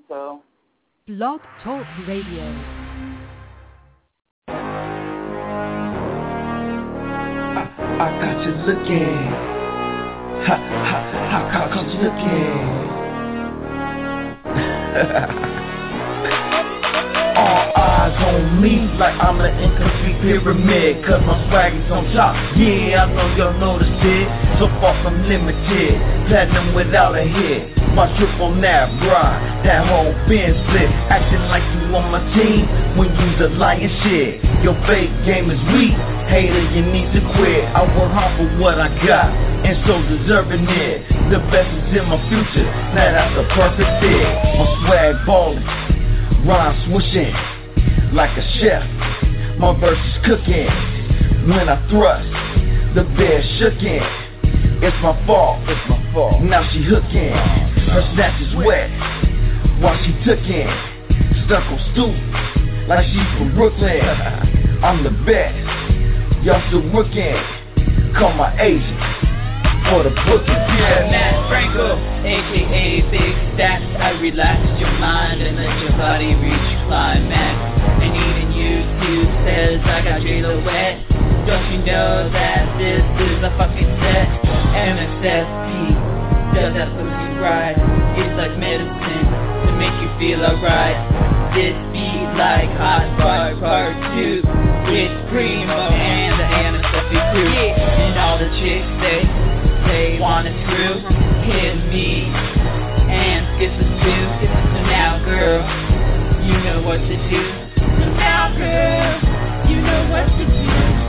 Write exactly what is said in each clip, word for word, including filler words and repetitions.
so. Blog Talk Radio. I got you looking. Ha ha ha, how come you looking? All eyes on me like I'm an incomplete pyramid, cause my swag is on top. Yeah, I know y'all noticed it. So far from limited, platinum without a hit. My triple nap ride, that whole bin split. Acting like you on my team when you's a lying shit. Your fake game is weak, hater, you need to quit. I work hard for what I got, and so deserving it. The best is in my future, now that's a perfect fit. My swag ballin', rhyme swooshing like a chef. My verse is cooking. When I thrust, the bed shookin'. It's my fault, it's my fault. Now she hookin'. Her snatch is wet while she tookin'. Stuck on stoop like she's from Brooklyn. I'm the best, y'all still rookin'. Call my agent for the booking. Yeah, Matt Franco, aka Big Stats. I relax your mind and let your body reach climax. And even YouTube says I got J-Lo wet. Don't you know that this is a fucking set? M S S P does that pussy right. It's like medicine to make you feel alright. This beat like Hot Bar Part two with Primo and the M S S P crew. And all the chicks they they want it through. Hit me and skip the stew. So now girl, you know what to do. So now girl, you know what to do.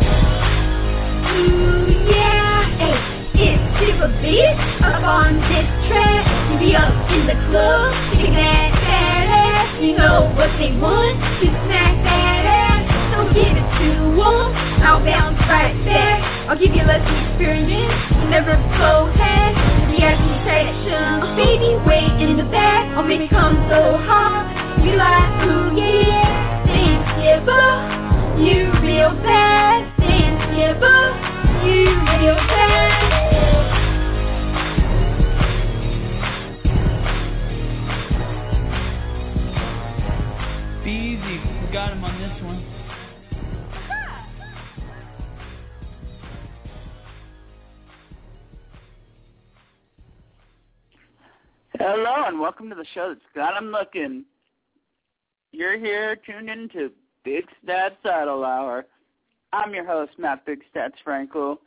Ooh yeah, hey, it's super beat up on this track. You be up in the club, kicking that fat ass. You know what they want, to smack that ass. Don't give it to them, I'll bounce right back. I'll give you less experience, never go ahead. The agitation, baby, wait in the back. I'll make it come so hot. You like, ooh yeah, dance skipper, you real bad. Dance skipper, you real bad. Be easy, we got him on this one. Hello and welcome to the show that's got 'em looking. You're here tuned in to Big Stats Idol Hour. I'm your host, Matt Big Stats Frankel.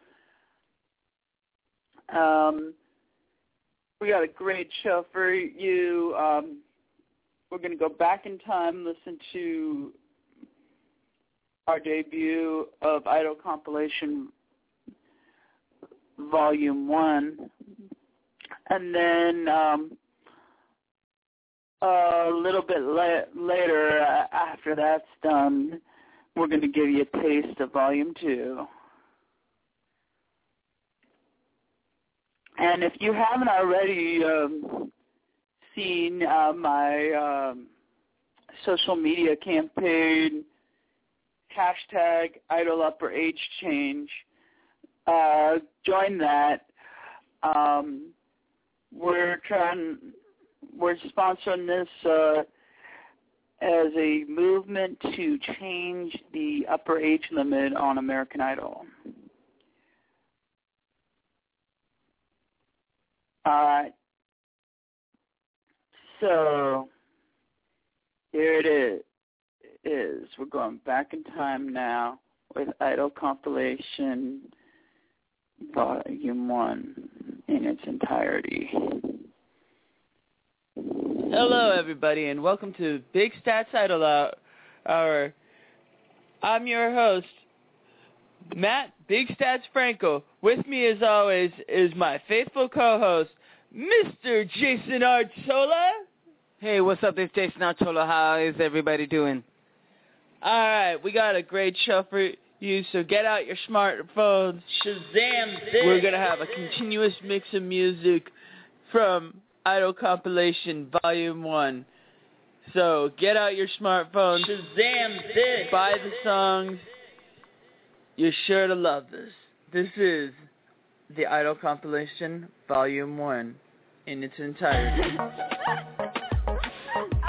Um, we got a great show for you. Um, we're going to go back in time, listen to our debut of Idol Compilation Volume one. And then um, a little bit la- later, uh, after that's done, we're going to give you a taste of Volume two. And if you haven't already um, seen uh, my um, social media campaign, hashtag Idol Upper Age Change, uh, join that. Um, we're trying, we're sponsoring this uh, as a movement to change the upper age limit on American Idol. All right. So here it is. It is. We're going back in time now with Idol Compilation Volume one in its entirety. Hello, everybody, and welcome to Big Stats Idol Hour. I'm your host, Matt Big Stats Franco. With me, as always, is my faithful co-host, Mister Jason Artola. Hey, what's up? It's Jason Artola. How is everybody doing? All right, we got a great show for you, so get out your smartphones. Shazam this! We're going to have a continuous mix of music from Idol Compilation Volume one. So get out your smartphone. Shazam this! Buy the songs. You're sure to love this. This is the Idol Compilation Volume one in its entirety.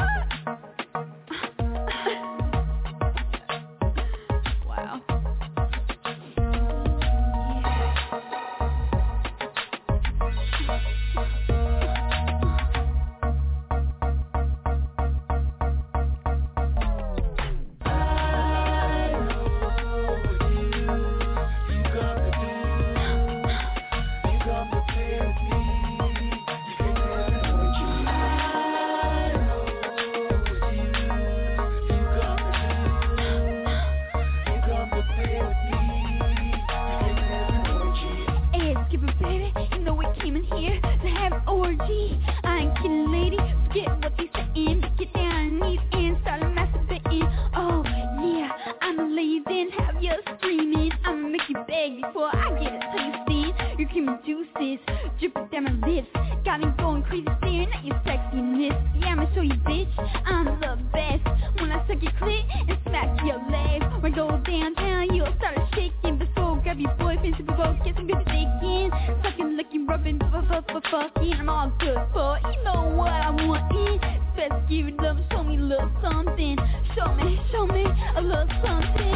bitch, I'm the best. When I suck your clit and smack your legs, when I go downtown, you'll start shaking. Before grab your boyfriend, super bowl, get some good digging, sucking, licking, rubbing, fucking. I'm all good for it. You know what I want in. Best give it up, show me a little something. Show me, show me a little something.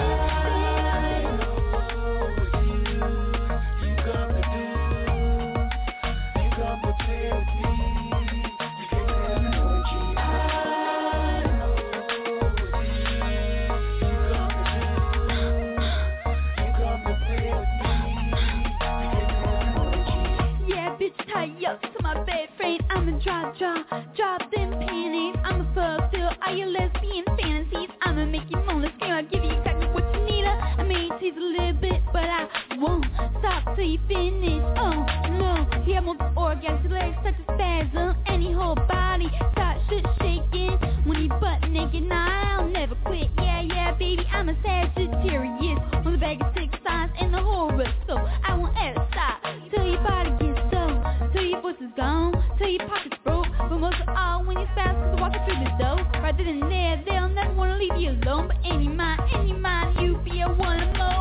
Up to my bed frame, I'ma drop, drop, drop them panties. I'ma fulfill all your lesbian fantasies. I'ma make you moan, let's I'll give you exactly what you need. I may tease a little bit, but I won't stop till you finish. Oh no, he had multiple orgasms, his legs touch a spasm, and his whole body starts shit shaking. When he butt naked, nah, I'll never quit. Yeah, yeah, baby, I'm a Sagittarius, on the bag of six signs and the horror, so I won't ever stop till your body gets so. Till your voice is gone, till your pockets broke. But most of all, when you're fast, cause walking through the door. Right then and there, they'll never wanna leave you alone. But any mind, any mind, you be a one of more.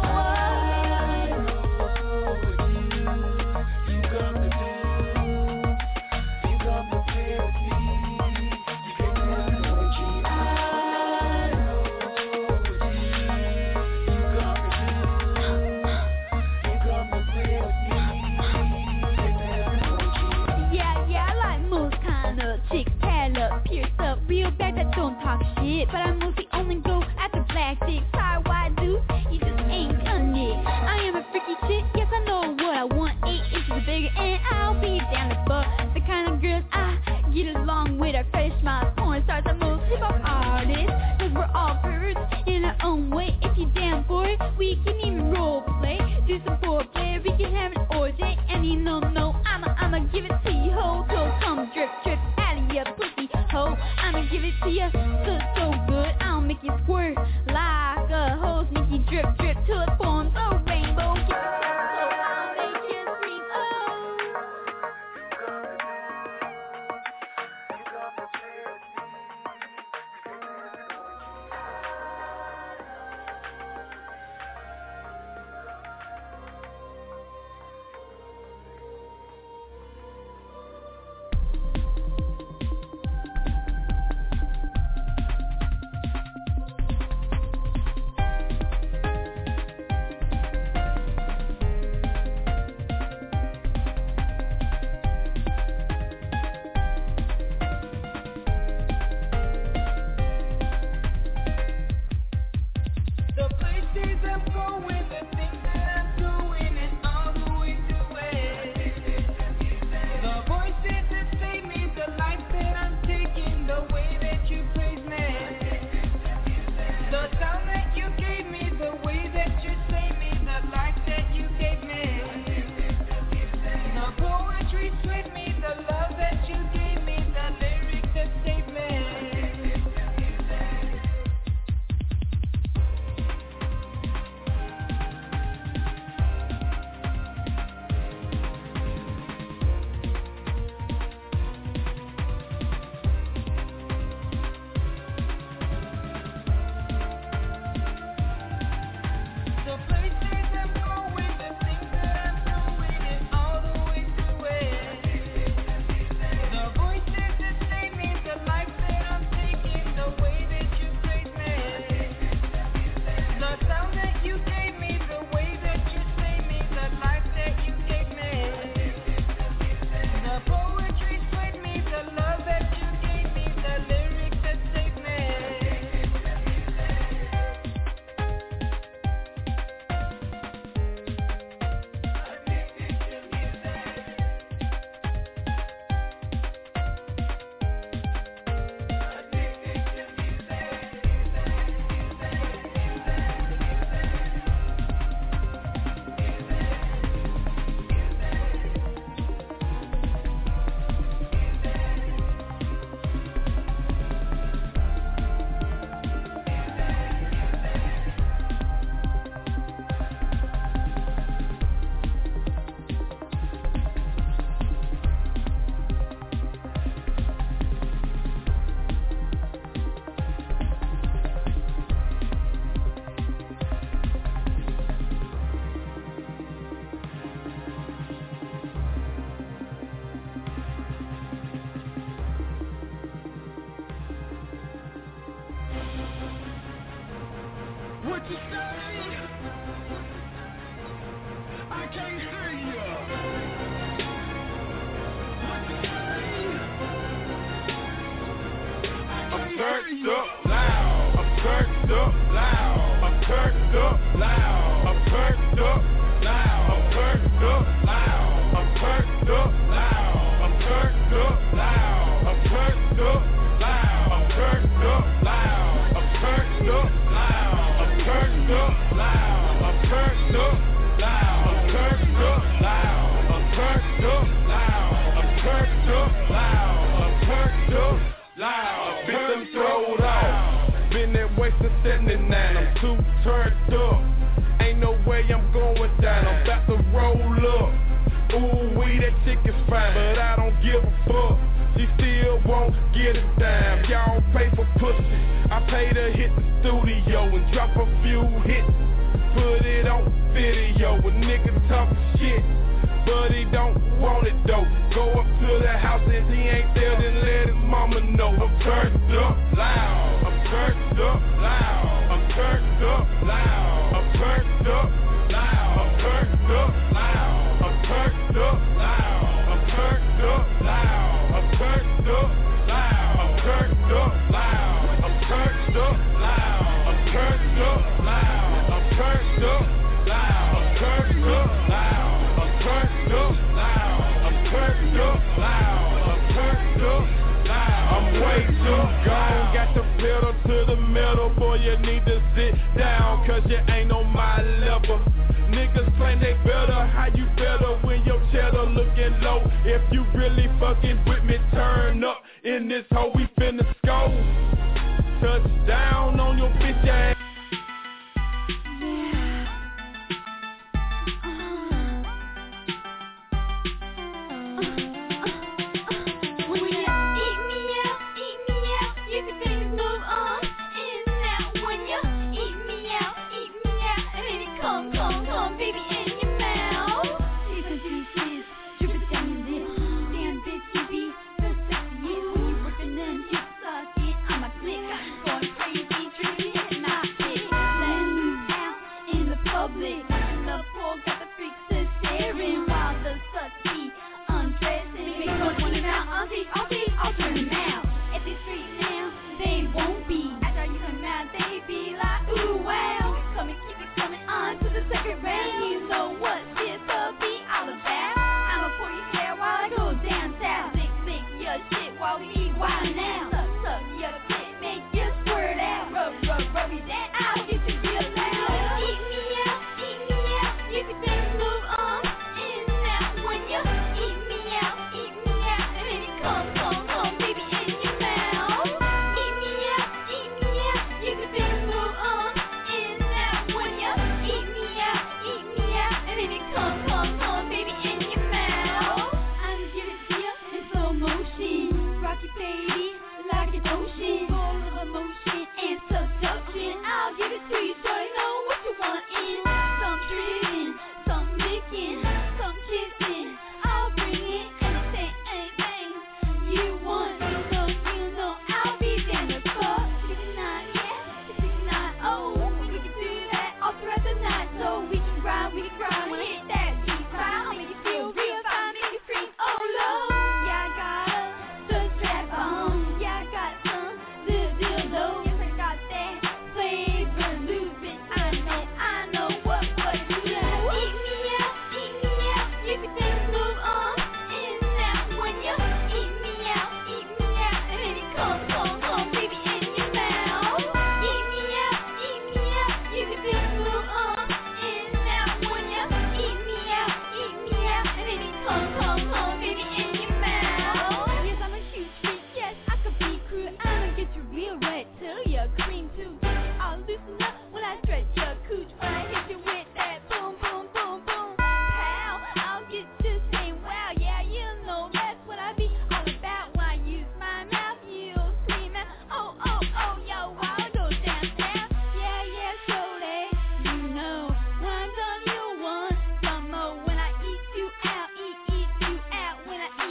Real bad that don't talk shit, but I mostly only go after black dicks. Sorry, why do? You just ain't done it. I am a freaky chick, yes I know what I want. Eight inches or bigger, and I'll be down to fuck the kind of girls I get along with. Our fresh smiles, porn stars, I'm most hip-hop artists, cause we're all birds in our own way. If you're down for it, we can even role play, do some foreplay, we can have an orgy. And you know, no, I'ma, I'ma give it to you, ho, so come drip, drip out of your pussy, ho. I'ma give it to you so, so good, I'll make you squirt like a hose, make you drip, drip till it forms a rainbow. Give it to you so I'll make you scream, oh. What you say? I can't hear you. What you say? I'm turned up loud. I'm turned up loud. I'm turned up loud. I'm turned up loud. I'm turned up loud. I'm turned up loud. I'm turned up loud. I'm turned up loud. I'm turned up loud. I'm turned up loud. I'm turned up loud. I'm turned up loud. I'm turned up loud. I'm turned up loud. I'm turned up loud. I'm turned up loud. Been them throwed out. Been that way since seventy-nine. I'm too turned up. Ain't no way I'm going down. I'm about to roll up. Ooh, wee, that chick is fine, but I don't give a fuck. She still won't get a dime. Y'all pay for pussy. I pay to hit the studio and drop a few hits. Put it on video. A nigga talking shit, but he don't want it though. Go up to the house and he ain't there, then let his mama know. I'm turned up loud. I'm turned up loud. I'm turned up loud. I'm turned up loud. I'm turned up loud. I'm turned up loud. I'm turned up loud. I'm turned up loud. I'm turned up loud. I'm turned up loud. I'm turned up loud. I'm turned up loud. I'm turned up loud. I'm turned up loud. I'm turned up loud. I'm turned up loud. I'm way too gone. Got the pedal to the metal, boy. You need to sit down, cause you ain't on my level. Niggas claim they better, how you better when your cheddar looking low? If you really fucking with me, turn up in this hole, we finna score. Touchdown on your bitch ass.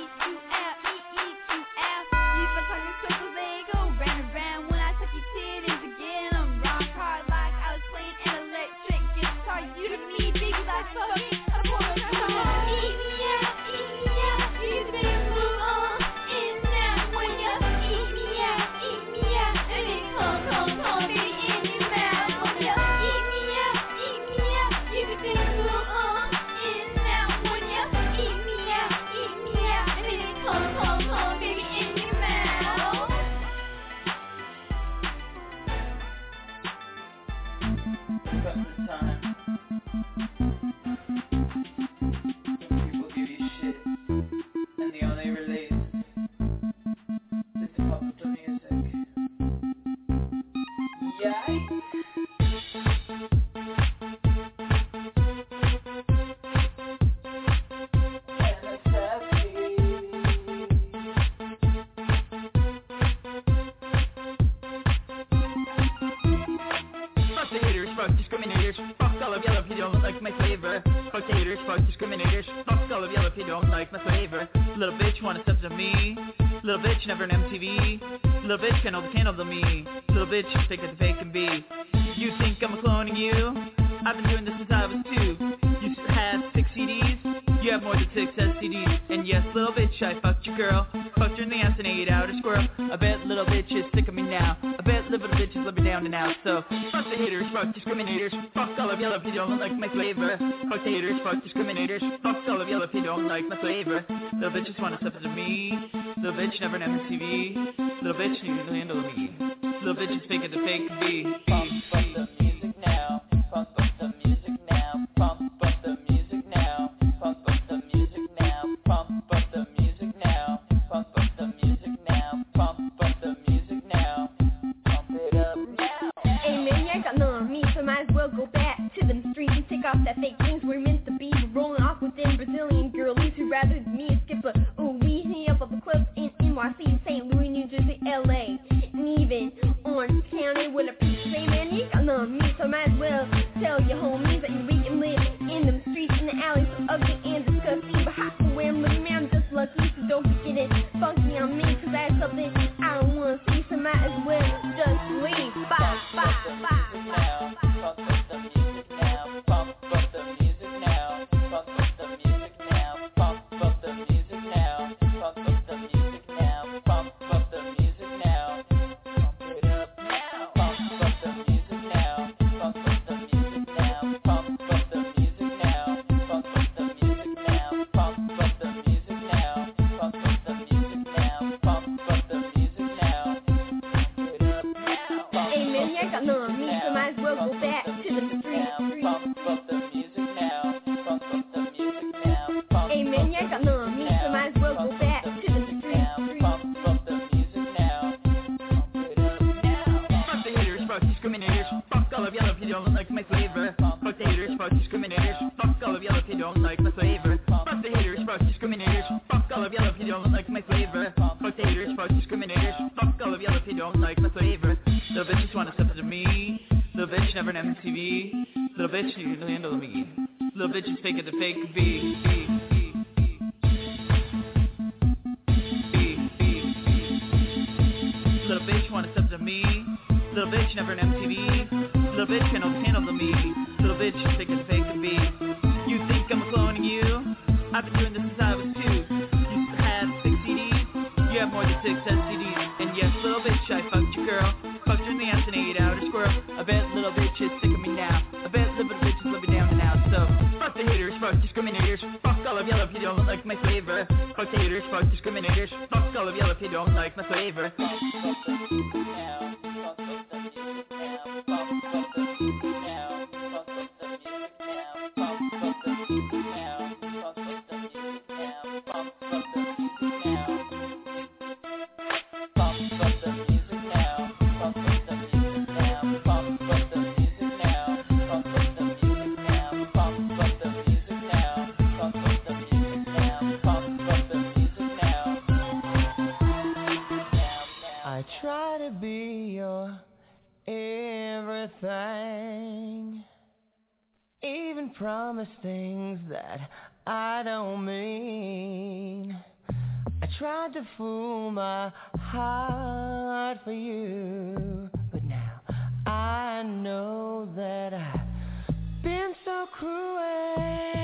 Round when I tuck your titty discriminators. Fuck all of y'all if you don't like my flavor. Fuck haters, fuck discriminators. Fuck all of y'all if you don't like my flavor. Little bitch wanna step to me. Little bitch never on M T V. Little bitch can't hold the candle to me. Little bitch think that the fake can be. You think I'm a clone of you? I've been doing this since I was two. You have six C Ds. You have more than six S T Ds. And yes, little bitch, I fucked your girl. Fucked her in the ass and ate out her squirrel. I bet little bitch is sick of me now. I bet little bitches let me down and out. So, fuck the haters, fuck discriminators. Fuck all of y'all if you don't like my flavor. Fuck the haters, fuck discriminators. Fuck all of y'all if you don't like my flavor. Little bitches wanna step to me. Little bitch never on M T V. Little bitch need to handle me. Little bitches think it's a fake be. Pump up the music now. Pump up the music now. Pump up the music now. Pump up the music now. Pump up the music now. Pump up the music now. Pump up the music now. Pump it up now. Hey man, I got none on me, so might as well go back to them streets and take off that fake things we're meant to be. We're rolling off with them Brazilian girlies who'd rather than me skip a ooh wee hit up of the clubs in N Y C, Saint Louis, New Jersey, L A, and even Orange County with a piece. Hey man, you got none on me, so might as well tell your homies that you weak and live in them streets, in the alleys, so ugly and disgusting. But how can wear look, man, I'm just lucky, so don't be getting funky on me, cause that's something I don't wanna see, so might as well just leave. Bye, bye, bye. Pump up the music now. Pump up the music now. Pump up the music now. Pump up the music now. Pump up the music now. Pump up the music now. Pump it up now. Pump up the music now. Pump up the music now. Pump up the music now. Pump up the music now. Pump up the music now. Pump up the music now. Pump up the music now. Pump it up now. Hey man, you got none on me, so might as well go back to the streets. Pump up the music now. Pump up the music now. Pump Hey man, you got none on me, so might as well go back to the streets. Pump up the music now. Pump it up now. Fuck the haters, fuck discriminators. Fuck all of y'all if you don't like my flavor. Fuck the haters, fuck discriminators. Fuck all of y'all if you don't like my flavor. Fuck the haters, fuck discriminators. Fuck all of y'all if you don't like my flavor. Fuck the haters, fuck discriminators. Fuck all of y'all if you don't like my flavor. Little bitches wanna step to me. Little bitch never on M T V. Little bitch need to handle me. Little bitches fake it the fake be. Little bitch wanna step to me. Little bitch never on M T V. Little bitch can't hold the candle to me. Little bitch think it's a fake to be. You think I'm cloning you? I've been doing this since I was two. You have six C Ds. You have more than six S T Ds. And yes, little bitch, I fucked your girl. Fucked her in the ass and ate out her squirrel. I bet little bitch is sick of me now. I bet little bitches let me down and out. So, fuck the haters, fuck discriminators. Fuck all of y'all if you don't like my flavor. Fuck the haters, fuck discriminators. Fuck all of y'all if you don't like my flavor. Pump up the music now. Pump up the music now. Pump up the music now. Pump up the music now. Pump up the music now. Pump up the music now. Pump up the music now. Pump up the music now. Pump up the music now. Pump up the music now. Pump up the music now. Pump up the music now. Pump up the music now. Pump up the music now. I try to be your everything, even promise things that I don't mean. I tried to fool my heart for you, but now I know that I've been so cruel.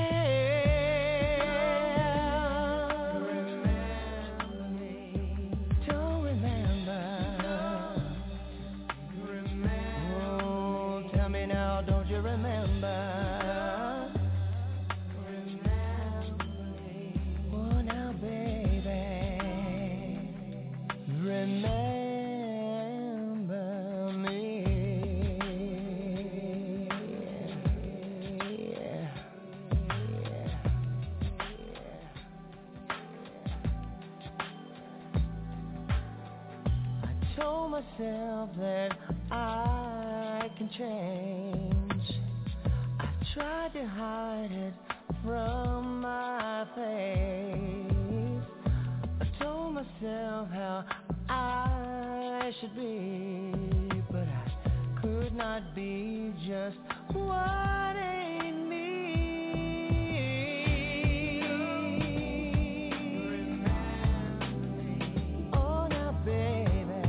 Myself that I can change. I tried to hide it from my face. I told myself how I should be, but I could not be just what ain't me. Oh, now, baby,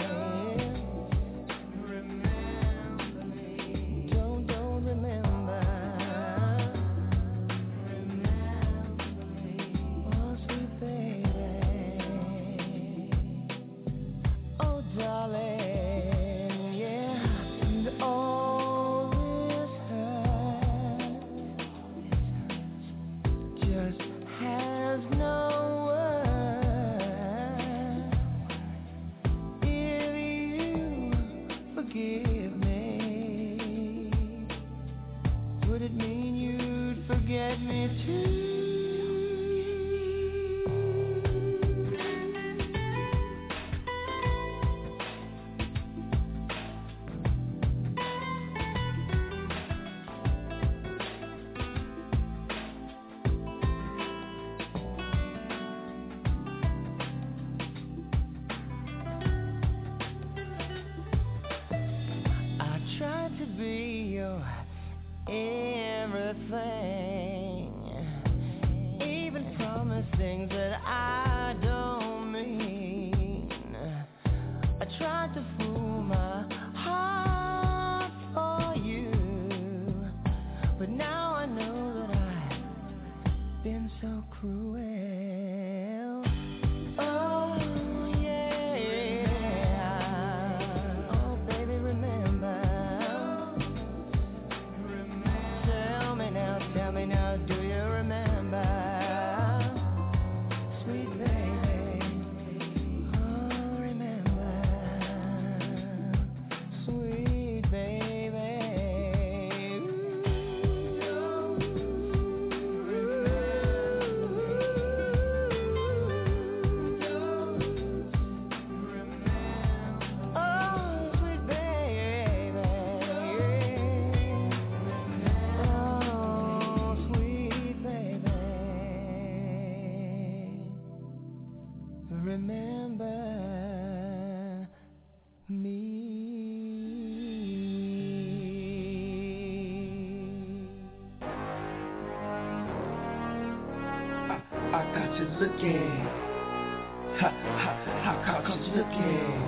don't, don't remember. Oh, sweet baby. Oh, darling, yeah. And all this hurt just has no word. If you forgive me, would it mean you'd forget me too? I tried to be your everything, even promise things that I don't mean. I tried to fool my heart for you, but now I know that I've been so cruel. Oh, yeah. Oh, baby, remember. Tell me now, tell me now, do you remember? Sweet baby. Oh, remember. Sweet baby. Oh, sweet baby. Oh, sweet baby. Remember me. I got you looking. Ha, ha, ha, how come you looking?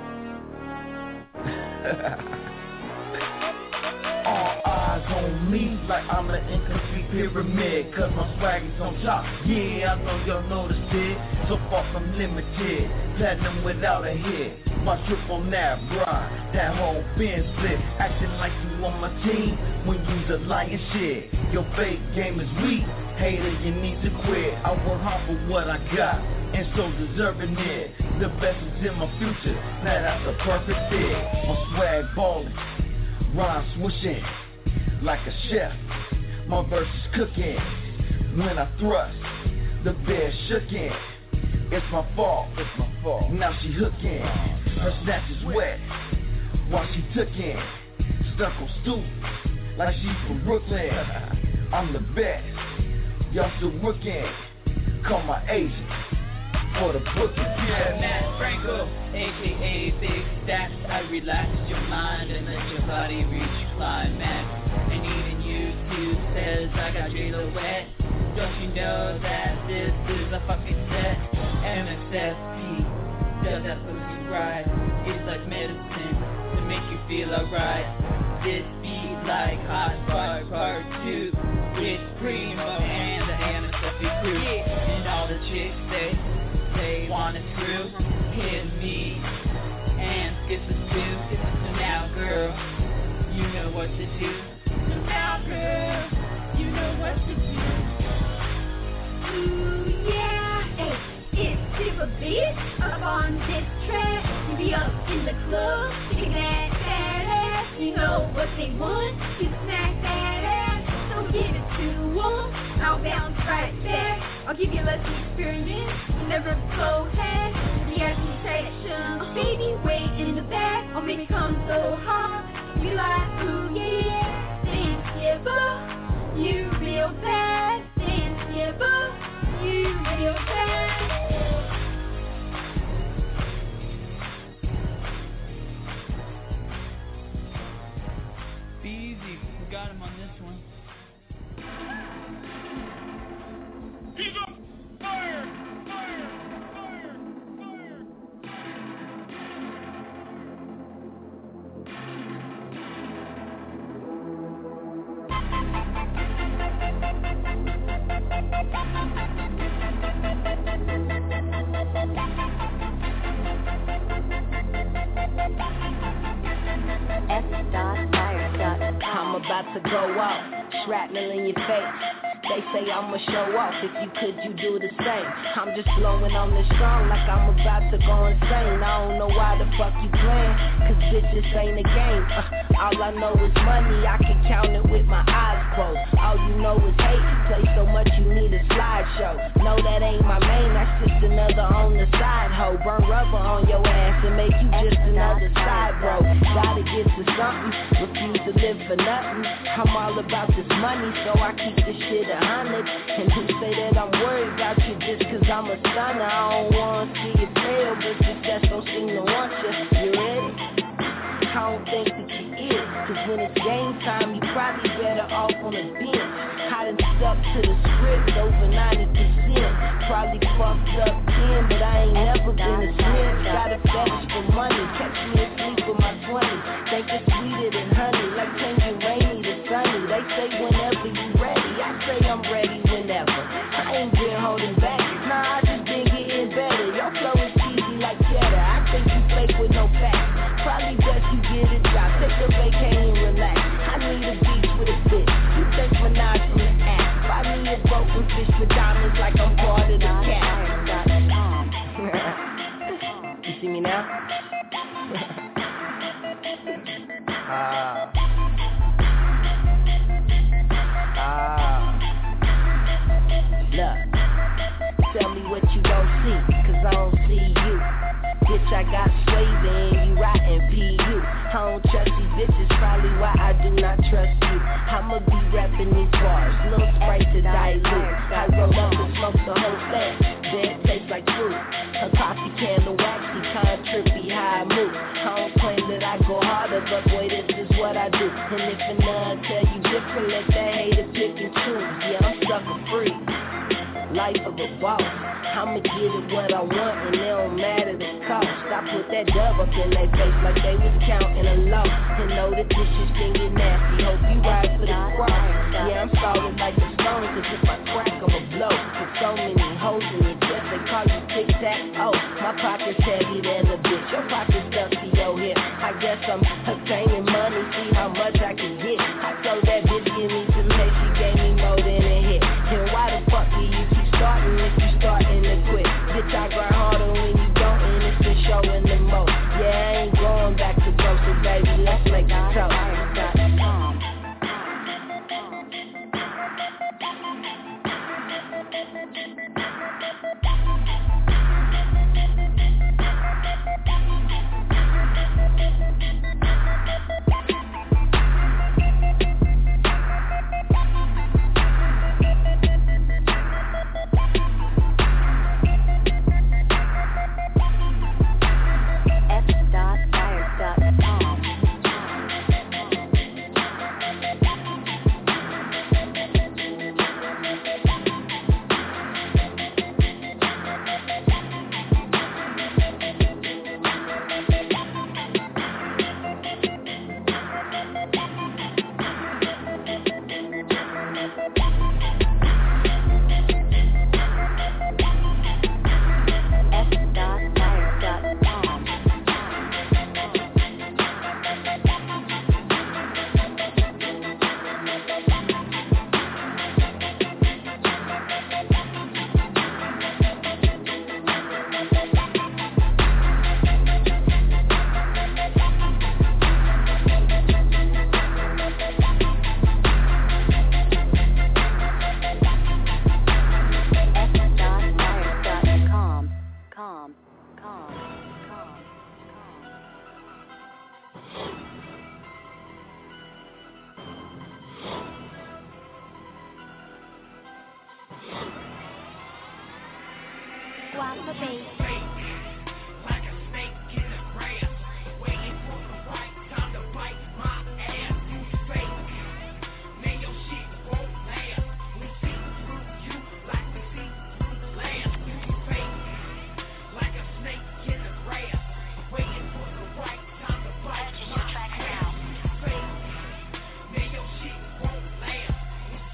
All eyes on me like I'm an incomplete pyramid, cause my swag is on top. Yeah, I know y'all noticed it. So far from limited, platinum without a hit. My trip on that ride, that whole bin split. Acting like you on my team when you's a lying shit. Your fake game is weak, hater, you need to quit. I work hard for what I got, and so deserving it. The best is in my future, now that's a perfect fit. My swag ballin', rhyme swooshing like a chef. My verse is cooking. When I thrust, the bed shookin'. It's my fault, it's my fault. Now she hookin'. Her snatch is wet while she tookin'. Stuck on stoop like she from Brooklyn. I'm the best, y'all still rookin'. Call my agent for the booking. Yeah, Matt Franco, aka Big Stacks. I relax your mind and let your body reach climax. And even you too says I got J-Lo wet. Don't you know that this is a fucking set? M X S P does that pussy right. It's like medicine to make you feel alright. This beat like Hot Fire Part two with Primo and the M X S P crew. And all the chicks they they want it through. Hit me and skip the stew. So now girl, you know what to do. So now girl, you know what to do. Ooh, yeah, hey, it's Super Beat up on this track. You be up in the club, shaking that fat ass. You know what they want, you smack that ass. So give it to them, I'll bounce right back. I'll give you less experience, you never go ahead. The agitation, baby, wait in the back. I'll make it come so hot, you like, ooh, yeah. Dance, yeah, but you real bad. Dance, yeah, but you real bad. I'm about to go off, shrapnel in your face. They say I'ma show off, if you could, you do the same. I'm just blowing on this song like I'm about to go insane. I don't know why the fuck you playing, cause bitch, this ain't a game. uh, All I know is money, I can count it with my eyes closed. All you know is hate, you play so much you need a slideshow. No, that ain't my main, that's just another on the side hoe. Burn rubber on your ass and make you just another side bro. Gotta get to something, refuse to live for nothing. I'm all about this money, so I keep this shit a hundred. And who say that I'm worried about you just cause I'm a stunner? I don't wanna see you fail, but success don't seem to want you. You ready? I don't think that you is, cause when it's game time, you probably better off on the bench. I done stuck to the script over ninety percent. Probably fucked up ten, but I ain't never been a snitch. Got a fetish for money, catch me asleep with my twenties. Think it's sweeter than honey, like changing rainy to sunny. They say whenever you ready, I say I'm ready whenever. I ain't been holding back, nah, I just been getting better. Your flow is cheesy like cheddar, I think you fake with no facts. Probably best you get a job, take a vacation and relax. I need a beach with a bitch, you think Minaj from the app. Buy me a boat and fish for diamonds like I'm part of the cat. You see me now? Ah. Ah. Look, tell me what you gon' see, cause I don't see you. Bitch, I got swayed and you rotten P U. I don't trust these bitches, probably why I do not trust you. I'ma be rapping these bars, little Sprite to dilute. I roll up and smoke the whole thing, then it tastes like fruit. A coffee candle waxy, kinda trippy, how I move. I don't claim that I go harder, but boy, this is what I do. And if a nun tell you different, let that hater pick and choose. Yeah, I'm sucker free, life of a boss. I'ma get it what I want and it don't matter the cost. I put that dub up in their face like they was counting a loss. And know that this shit's gonna get nasty, hope you ride for the cross. Yeah, I'm solid like a stone, cause if I crack, I'ma blow. With so many holes in your chest, they call you tic-tac-oh. My pocket's heavy than a bitch, your pocket's stuck to your hip. I guess I'm obtaining money, see how much I can get. I told that bitch give me some head, she gave me more than a hit. And why the fuck do you keep starting if you starting to quit? Bitch, I grind harder when you don't, and it's been showing the most. Yeah, I ain't going back to broke, so baby, let's make it toast.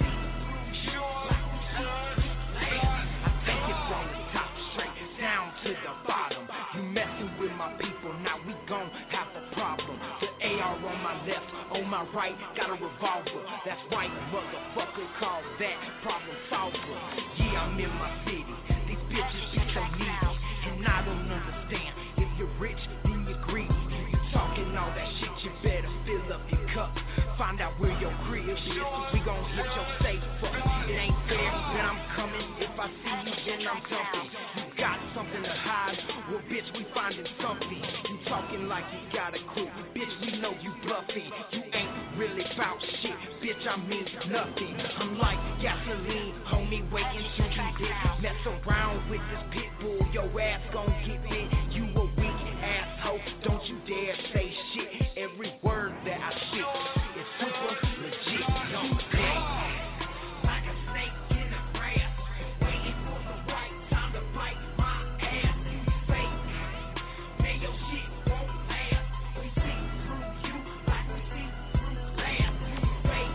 To car on my left, on my right, got a revolver. That's right, motherfucker, call that problem solver. Yeah, I'm in my city, these bitches be so needy, and I don't understand. If you're rich, then you're greedy. You talking all that shit, you better fill up your cup. Find out where your crib is, we gon' hit your safe up. It ain't fair, then I'm coming. If I see you, then I'm jumping. You got something to hide, well bitch, we finding something. You talking like you gotta quit, bitch, we know you bluffing. You ain't really bout shit, bitch, I mean nothing. I'm like gasoline, homie, waiting to be bit. Mess around with this pit bull, your ass gon' get bit. You a weak asshole, don't you dare say shit. Every word that I spit is super legit. Don't dare. Like a snake in the grass, waiting for the right time to bite my ass. You fake, man, your shit won't last. We see through you like we see through glass. You fake,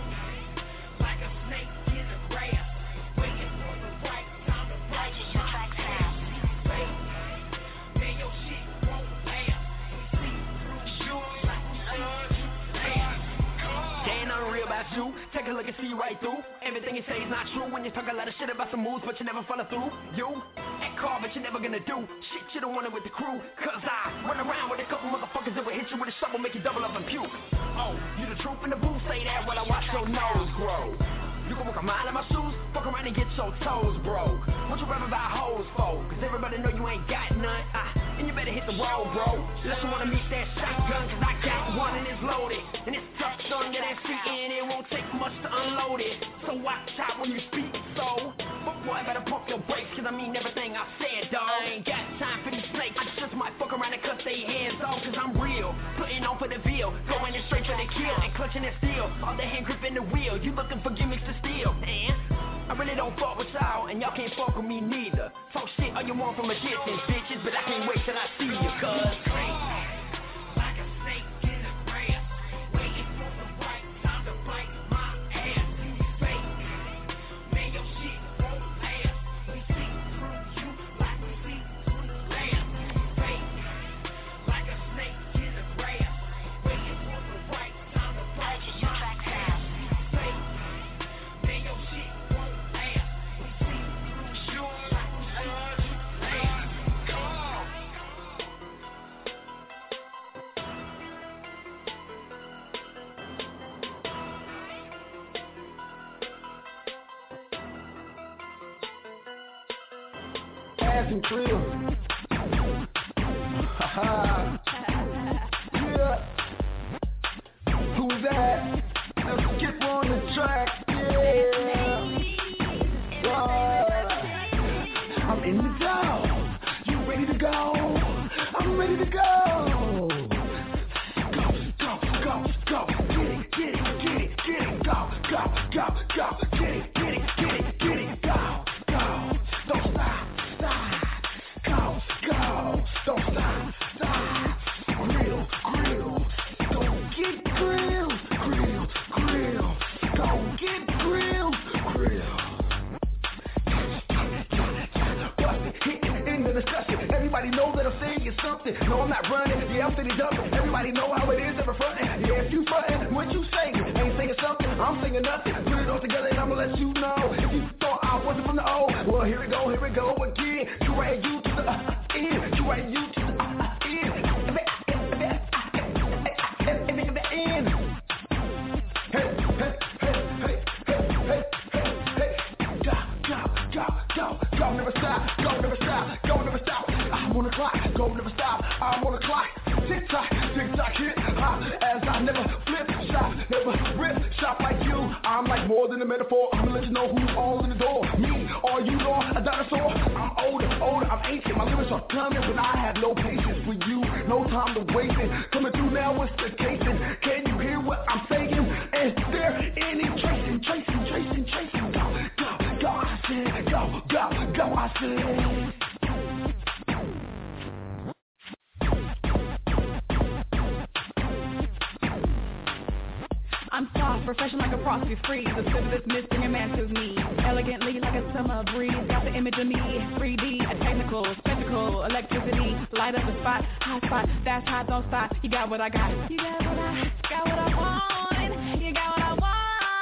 like a snake in the grass, waiting for the right time to bite my ass. You fake, man, your shit won't last. We see through you like we see through glass. There ain't nothing real about you. Take a look and see right through. Everything you say is not true. When you talk a lot of shit about some moves, but you never follow through. You act car, but you're never gonna do shit you don't want it with the crew. Cause I run around with a couple motherfuckers that will hit you with a shovel, make you double up and puke. Oh, you the truth in the booth, say that while I watch your nose grow. You can walk a mile in my shoes, fuck around and get your toes broke. What you rap about hoes for? Cause everybody know you ain't got none. Ah, and you better hit the road, bro. Unless you wanna meet that shotgun, cause I got one and it's loaded. And it's tough, son, that C N, it won't take much to unload it. So watch out when you speak, so fuck boy, better pump your brakes, cause I mean everything I said, dawg. I ain't got time for these snakes, I just might fuck around and cut their hands off, cause I'm real. Putting on for the veal, going in straight for the kill, and clutching it steel. All the hand grip in the wheel, you looking for gimmicks to steal, and I really don't fuck with y'all, and y'all can't fuck with me neither. Talk shit all you want from a distance, bitches, but I can't wait till I see you, cause like a snake in the grass, waiting for the right time to bite my ass. You fake, man, your shit won't last. We see through you like we see through glass. You fake, like a snake in the grass, waiting for the right time to bite my ass. You fake, man, your shit won't last. We see through you like we see through glass. Ass and krill. Ha yeah. Who's that? Let's get on the track. Yeah. Uh, I'm in the zone. You ready to go? I'm ready to go. Go, go, go, go. Get it, get it, get it, get it. Go, go, go, go. Get it, get it, get it, get it. Go, go. Don't stop. Go, go, don't stop, stop. Grill, grill, go get grilled, grill, grill, go get grilled, grill. In the discussion, everybody knows that I'm saying something. No, I'm not running, yeah, I'm sitting jumping. Everybody know how it is, ever fronting. Yeah, if you fronting, what you saying? Ain't saying something, I'm saying nothing. Put it all together and I'ma let you know. If you thought I wasn't from the O, well, here we go, here we go again. You right, you to the uh, end. You right, you to the uh, end. The end. Hey, hey, hey, hey, hey, hey, hey, hey. Go, go, go, go, go, never stop. Go, never stop. Go, never stop. I'm on the clock. Go, never stop. I'm on the clock. Tick tock, tick tock, hit hop. As I never flip, shop, never rip, shop like you. I'm like more than a metaphor. I'm gonna let you know who's all in the door. Me or you, know a dinosaur. I'm older, older, I'm ancient. My lyrics are coming, but I have no patience for you. No time to waste it. Coming through now, what's the casing? Can you hear what I'm saying? Is there any tracing, tracing, tracing, tracing? Go, go, go, I said, go, go, go, I said. I'm sorry. off, refreshing like a frosty freeze. The sip of this mist bringing man to me, elegantly like a summer breeze. Got the image of me, three D, a technical, spectacle, electricity, light up the spot, hot spot, that's hot, don't stop. You got what I got, you got what I, got what I want, you got what I want.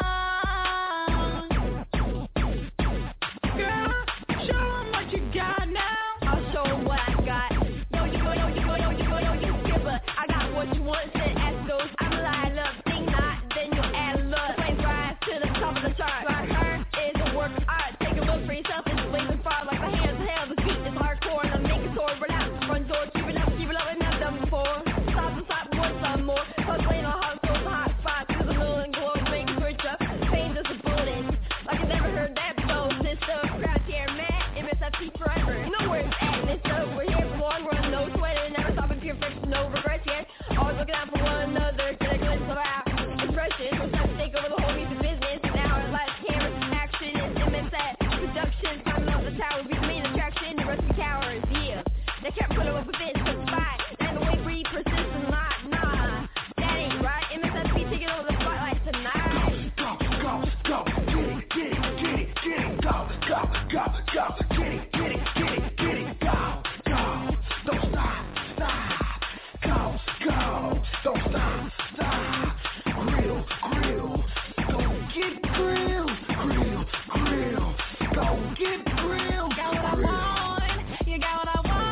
Girl, show 'em what you got now. I'll show 'em what I got. Yo, you go, yo, you go, yo, you go, yo, you skipper. I got what you want, said ask those. I'm a lie, look, think not, then you add a look. Flames rise to the top of the chart. Right her is a work of art. Take a look for yourself, it's blazing far like the hands of hell. The beat is hardcore, and I'm making sword, run out, front door, keep it up, keep it up, and I've done before. Stop and stop, more, some more. Cause playing on hot souls, hot spots, cause the little and glow, make a switch up. Pain just a bullet, like I never heard that before. Sister, crowd here, mad, M S F P forever. You know where it's at, and it's up. We're here for long run, no sweating, never stopping, pure friction, no regrets yet. Always looking out for one another, get a glimpse of our expression. We're trying to take over the whole music business. Now our last cameras, action, is M S F production. Climbing up the tower, we the main attraction. The rest of the cowards, yeah. They can't put up with this, the fight. And the way for you persistent, not, nah. That ain't right. M S F P taking over the spotlight tonight. Go, go, go, get it, get it, get it, get it, go, go, go, go, get it, get it, get it, get it, go, go, don't stop, stop, go, go, don't stop, stop, grill, grill, go get grill, grill, grill, go get grill, Got what I want, you got what I want.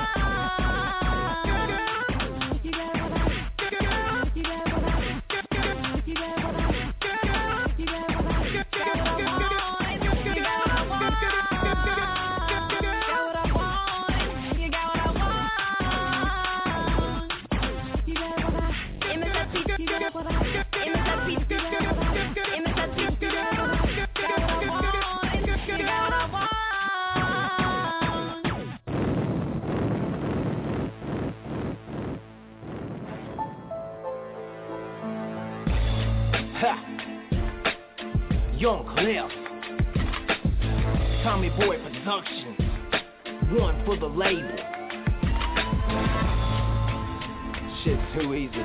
You got what I, you got what I, you got what I, you got what I, you got what I want. You got what I want, got what I want, you got what I want. You got what I, M S F P, you got what I, M S F P, you got what I, M S F P, you got what I, got what I want, you got what I want. Ha! Young Clef, Tommy Boy Productions, one for the label. Shit's too easy.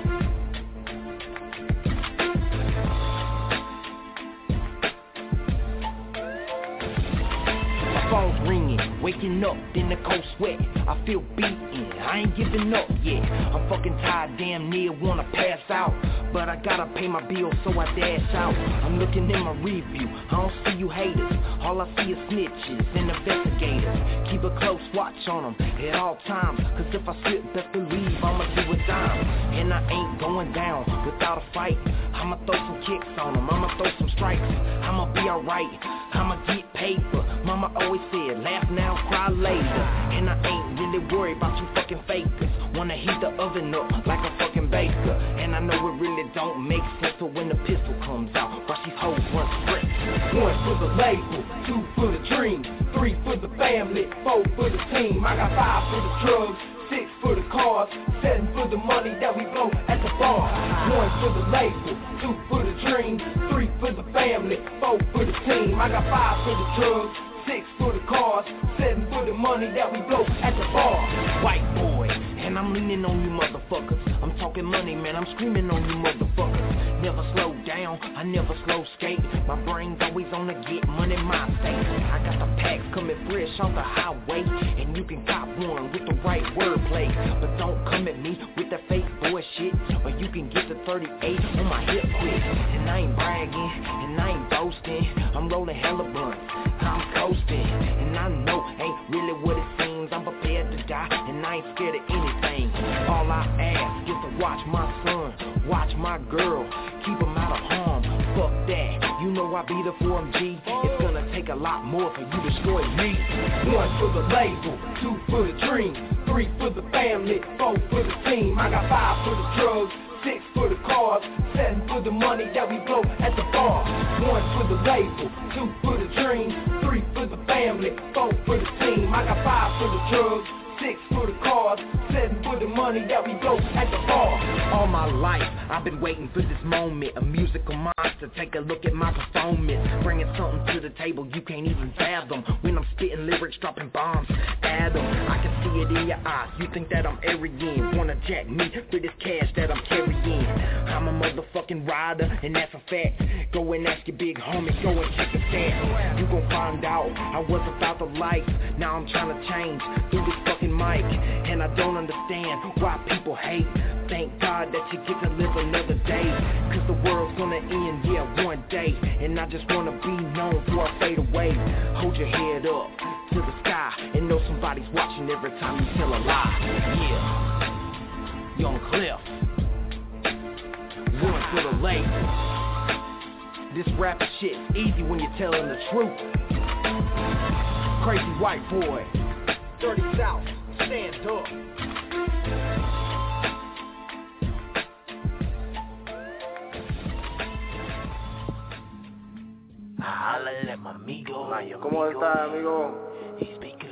My phone's ringing, waking up in the cold sweat. I feel beaten, I ain't giving up yet. I'm fucking tired, damn near wanna pass out. But I gotta pay my bills, so I dash out. I'm looking in my review, I don't see you haters. All I see is snitches and investigators. Keep a close watch on them at all times, cause if I slip, best believe I'ma do a dime. And I ain't going down without a fight. I'ma throw some kicks on them, I'ma throw some strikes. I'ma be alright, I'ma get paper. Mama always said, laugh now, cry later. And I ain't really worried about you fucking fakers. Wanna heat the oven up like a fucking baker. And I know it really don't make sense, so when the pistol comes out, watch these hoes run straight. One for the label, two for the dream, three for the family, four for the team. I got five for the drugs, six for the cars, seven for the money that we blow at the bar. One for the label, two for the dream, three for the family, four for the team. I got five for the drugs, six for the cars, seven for the money that we blow at the bar. White boy, and I'm leaning on you motherfuckers. I'm talking money, man, I'm screaming on you motherfuckers. Never slow down, I never slow skate. My brain's always on the get money, my state. I got the packs coming fresh off the highway, and you can cop one with the right wordplay. But don't come at me with that fake bullshit, or you can get the thirty-eight on my hip quick. And I ain't bragging, and I ain't boasting. I'm rolling hella blunts, I'm coasting, and I know ain't really what it seems. I'm prepared to die, and I ain't scared of anything. All I ask is to watch my son, watch my girl, keep them out of harm. Fuck that, you know I be the four M G. It's gonna take a lot more for you to destroy me. One for the label, two for the dream, three for the family, four for the team. I got five for the drugs, six for the cars, seven for the money that we blow at the bar. One for the label, two for the dream, three for the family, four for the team. I got five for the drugs, six for the cars, seven for the money that we blow at the bar. All my life, I've been waiting for this moment. A musical monster, take a look at my performance. Bringing something to the table you can't even fathom. When I'm spitting lyrics, dropping bombs, Adam, I can see it in your eyes. You think that I'm arrogant, wanna jack me for this cash that I'm carrying. I'm a motherfucker fucking rider, and that's a fact. Go and ask your big homie, go and check the stats. You gon' find out I was about the life. Now I'm trying to change through this fucking mic, and I don't understand why people hate. Thank God that you get to live another day, cause the world's gonna end, yeah, one day. And I just wanna be known before I fade away. Hold your head up to the sky and know somebody's watching every time you tell a lie. Yeah, Young Cliff, one to the lake. This rap shit's easy when you're telling the truth. Crazy white boy, Dirty South, stand up. ¿Cómo está, amigo? Sí,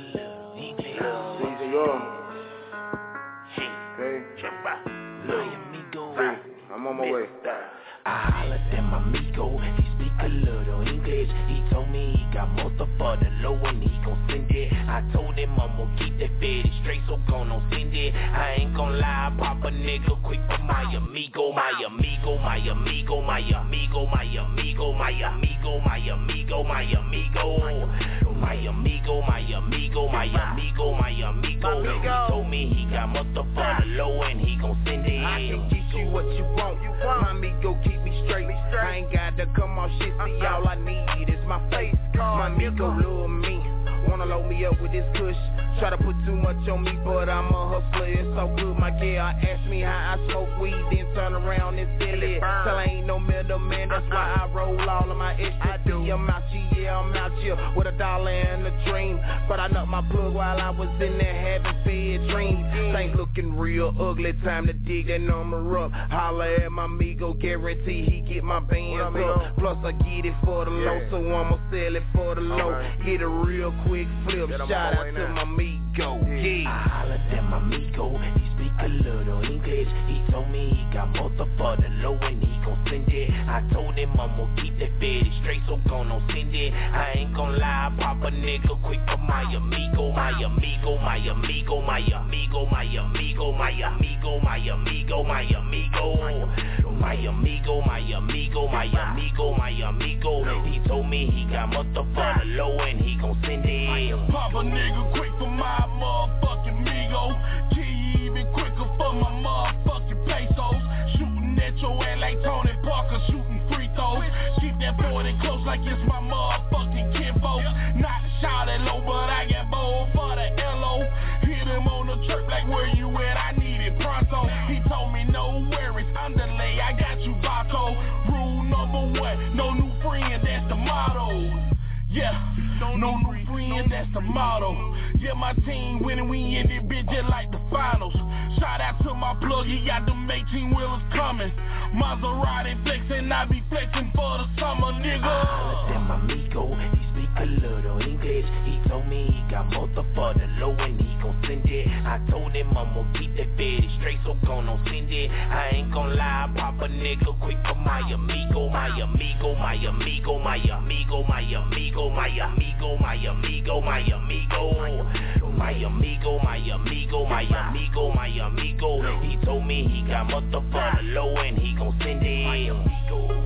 señor. Okay. Sí, I'm on my way. I hollered at my amigo, he speak a little English. He told me he got motor for the low and he gon' send it. I told him I'm gon' keep that fitty straight, so gon' no send it. I ain't gon' lie, pop a nigga quick for my amigo, my amigo, my amigo, my amigo, my amigo, my amigo, my amigo, my amigo, my amigo, my amigo, my amigo, my amigo. He told me he got motor for the low and he gon' send it. I can get you what you want, my amigo keep me straight. I ain't got to come on shit, see all I need is my face. My amigo love me, wanna load me up with this kush. Try to put too much on me, but I'm a hustler, it's so good. My girl asked me how I smoke weed, then turn around and sell it. Tell I ain't no middleman, that's why I roll all of my extra. I'm out here, yeah, I'm out here with a dollar and a dream. But I nut my plug while I was in there having fed dreams. Ain't looking real ugly, time to dig that number up. Holla at my amigo, guarantee he get my bands up. Plus I get it for the low, so I'ma sell it for the low. Get a real quick flip, shout out to my amigo. Yeah. I hollered at my amigo, he speak a little English. He told me he got motor for the low and he gon' send it. I told him I'm gon' keep that fitty straight, so gon' no send it. I ain't gon' lie, pop a nigga quick for my amigo, my amigo, my amigo, my amigo, my amigo, my amigo, my amigo, my amigo, my amigo, my amigo, my amigo, my amigo. He told me he got motor for the low and he gon' send it. Pop a nigga quick for my motherfucking amigo. Key even quicker for my motherfucking pesos. Shooting at your ass like Tony Parker, shooting free throws. Keep that boy in close like it's my motherfucking kinfolks. Not shot at low, but I got bold for the L O. Hit him on the trip like where you at, I need it pronto. He told me no worries, underlay, I got you Bato. Rule number one, no new friend, that's the motto. Yeah, no new friend, that's the motto. Yeah, my team winning, we in it, bitch, just like the finals. Shout out to my plug, he got them eighteen wheelers coming. Maserati flexing, I be flexing for the summer, nigga. I hollered at my amigo, he speak a little English. He told me he got motor for the low and he gon' send it. I told him I'm gon' keep that fitty straight, so gon' no send it. I ain't gon' lie, pop a nigga quick for my amigo, my amigo, my amigo, my amigo, my amigo, my amigo, my amigo, my amigo, my amigo, my amigo, my amigo, my amigo. He told me he got motor for the low and he gon' send it. My amigo.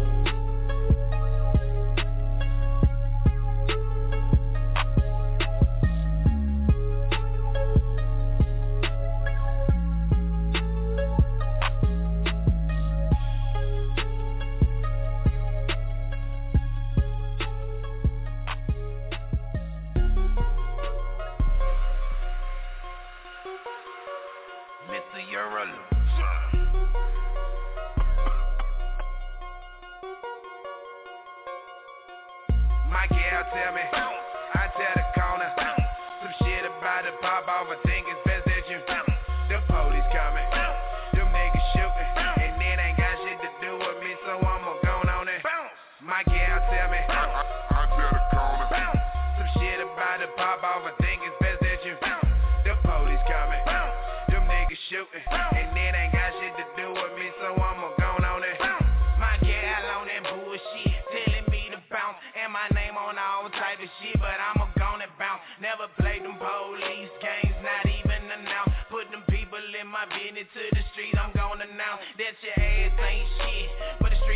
To the street, I'm gonna announce that your ass ain't shit, but it's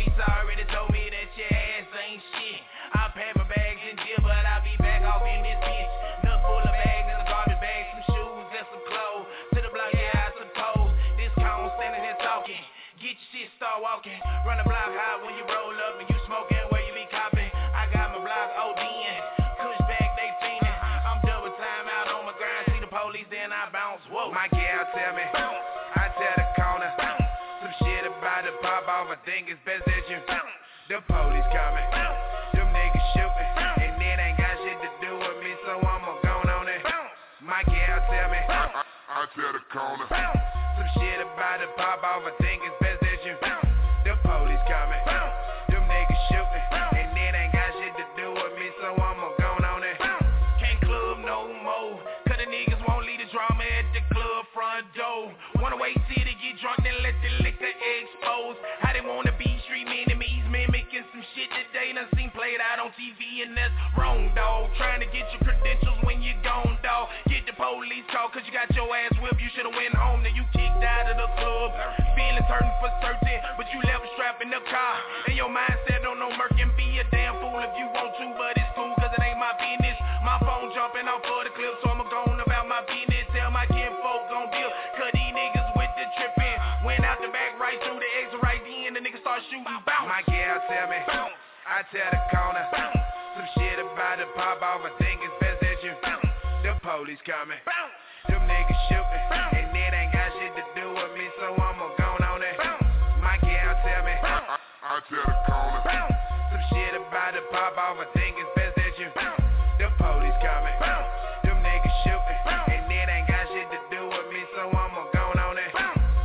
Run the block high when you roll up and you smoking where you be copping. I got my block ODing, push back they fiending. I'm double time out on my grind, see the police then I bounce. Whoa, my gal tell me, I tell the corner, some shit about to pop off. I think it's best that you. The police coming, them niggas shooting, and it ain't got shit to do with me, so I'ma go on it. My gal tell me, I, I tell the corner, some shit about to pop off. I think it's best that you. The police coming, them niggas shooting, and it ain't got shit to do with me, so I'ma go on it. Can't club no more, cause the niggas won't leave the drama at the club front door. Wanna wait till they get drunk, then let the liquor expose how they wanna be street enemies, mimicking some shit that they done seen played out on T V, and that's wrong, dawg. Trying to get your credentials when you gone, dawg. Get the police call, cause you got your ass whipped. You should've went home, then you kicked out of the club. Feeling certain for certain, but you left a strap in the car. And your mindset don't know murk and be a damn fool if you want to, but it's cool, cause it ain't my business. My phone jumping off for the clip, so I'ma go on about my business. Tell my kinfolk gon' deal, cause these niggas with the trippin'. Went out the back right through the exit right then, the niggas start shooting. Bounce. My gal tell me, I tell the corner, some shit about to pop off. I think it's best that you. The police coming, them niggas shooting, and it ain't got shit to do with me, so I'ma go on it. My gal tell me, I, I tell the corner, some shit about to pop off. I think it's best that you. The police coming, them niggas shooting, and it ain't got shit to do with me, so I'ma go on it.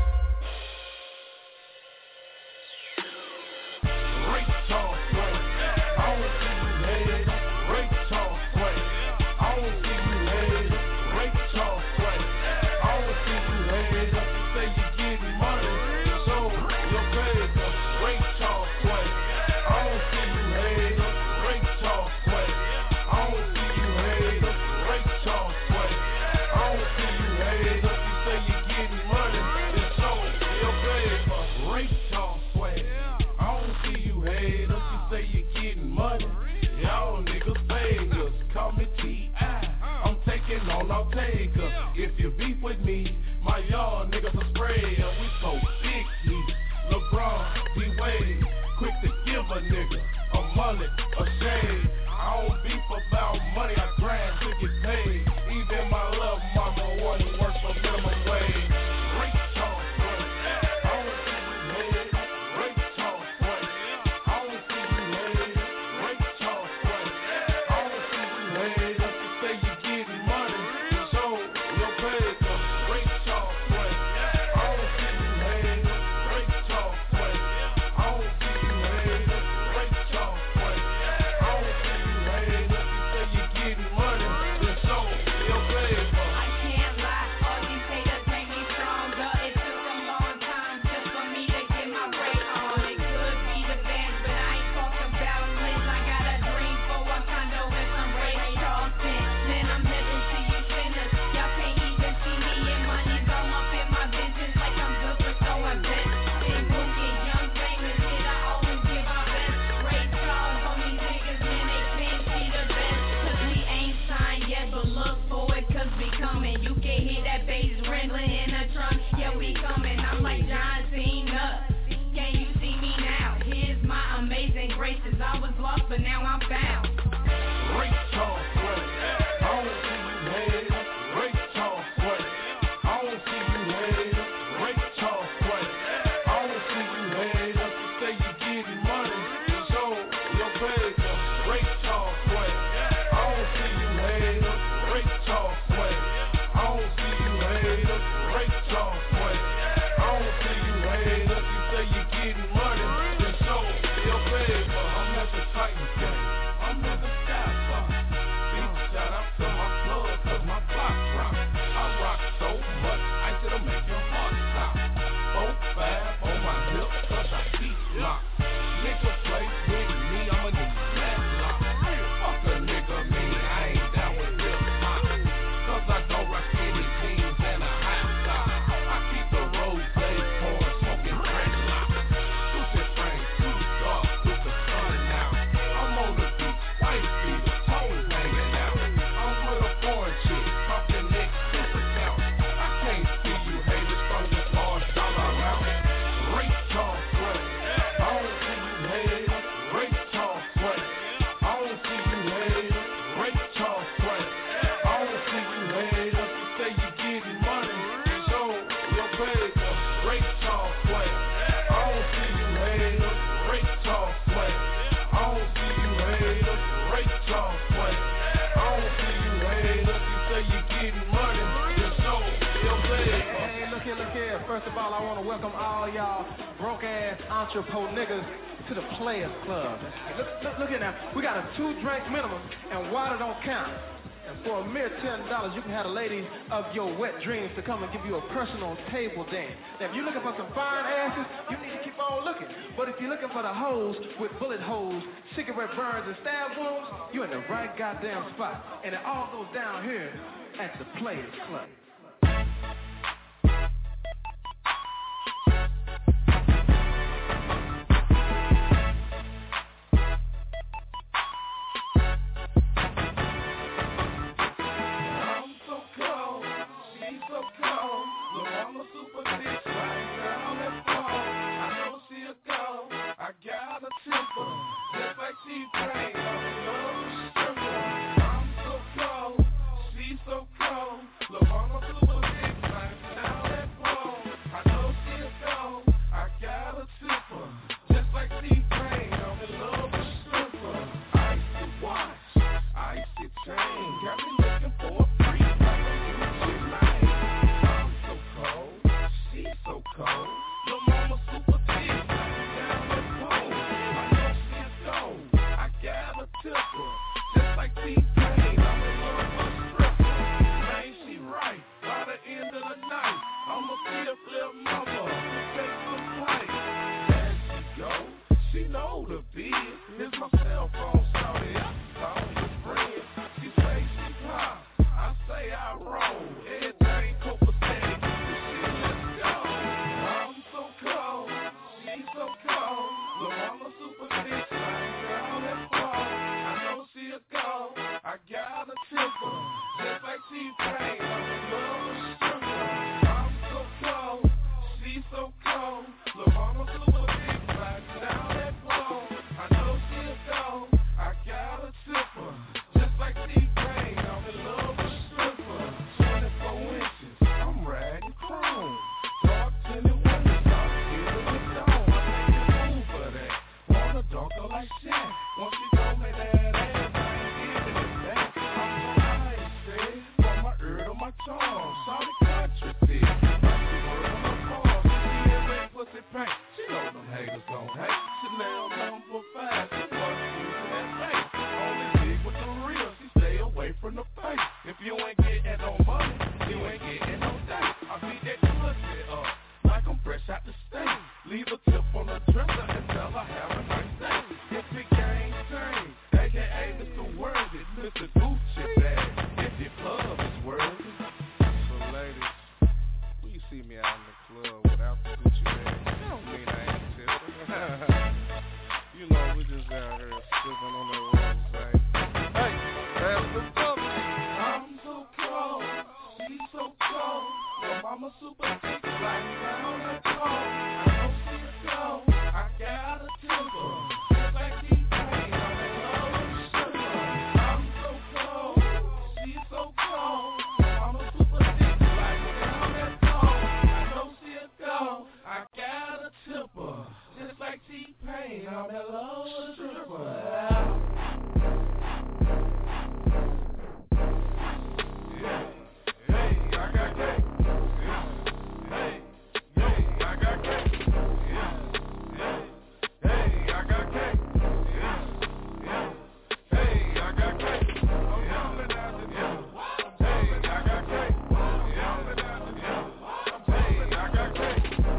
If you beef with me, my y'all niggas will spray. We so big, me, LeBron, D-Wade, quick to give a nigga a mullet, a shade. I don't beef about money, I grind to get paid. Even my love mama wouldn't work for minimum wage. Great talk, boy. I don't see you made. Great talk, boy. I don't see you made. Great talk, boy. I don't see you made. If you say you getting money, so your paper. Great talk, boy. I don't see you made. Great talk, boy. I don't see you made. Great talk, boy. I don't see you made. If you say you getting money, then so your paper. I can't lie, all these haters make me stronger. It took a long time just for me to get my break on. It could be the band, but I ain't talking about Liz. I got a dream for a condo with some Ray Charleston. Then I'm heading to you sinners. Y'all can't even see me and money's all up in my business like I'm good for throwing bets. Big bookie, young famous, hit I always give our best. Ray Charles on these niggas, man, they can't see the best. Cause we ain't signed yet, but look for it, cause we coming. You can hear that bass wrangling in the trunk, yeah, we coming. I'm like John Cena, can you see me now? Here's my amazing graces, I was lost, but now I'm found. Great talk, boy. I don't see you made. Great talk, boy. I don't see you made. Great talk, boy. I don't see you made. If you say you getting money, so your paper. Great talk, boy. I don't see you made. Great talk, boy. I don't see you made. Great talk, boy. I don't see you made. If you say you getting money, then so your paper. I'm at the Titans game. I'm at of all, I want to welcome all y'all broke-ass entrepreneur niggas to the Players Club. Look, look, look at now. We got a two-drink minimum, and water don't count. And for a mere ten dollars, you can have the ladies of your wet dreams to come and give you a personal table dance. Now, if you're looking for some fine asses, you need to keep on looking. But if you're looking for the hoes with bullet holes, cigarette burns, and stab wounds, you're in the right goddamn spot. And it all goes down here at the Players Club.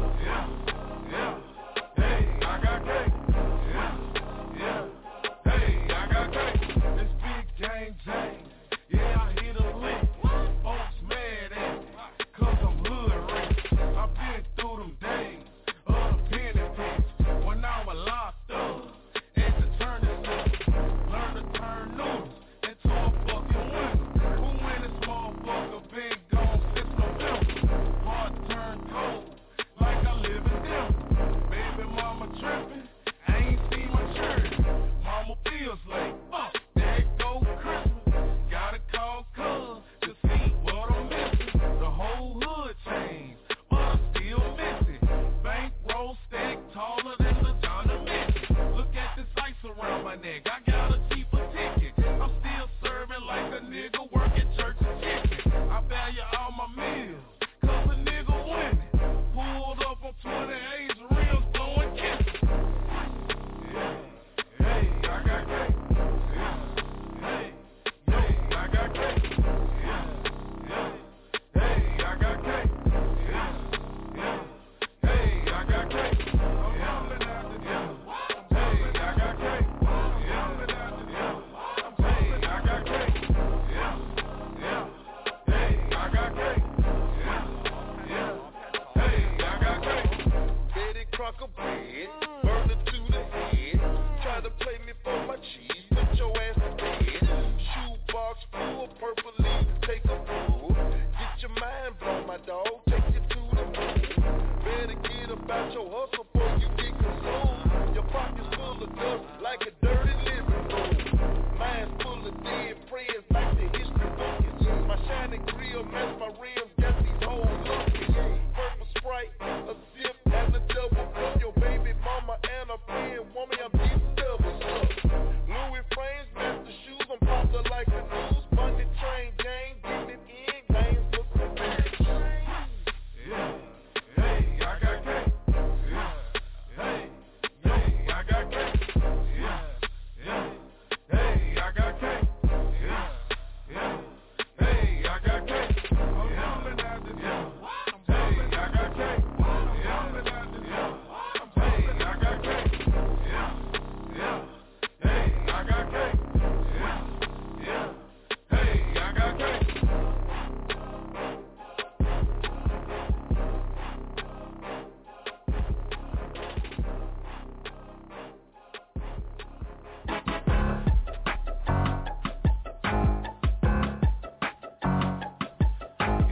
Hey,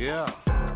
Yeah.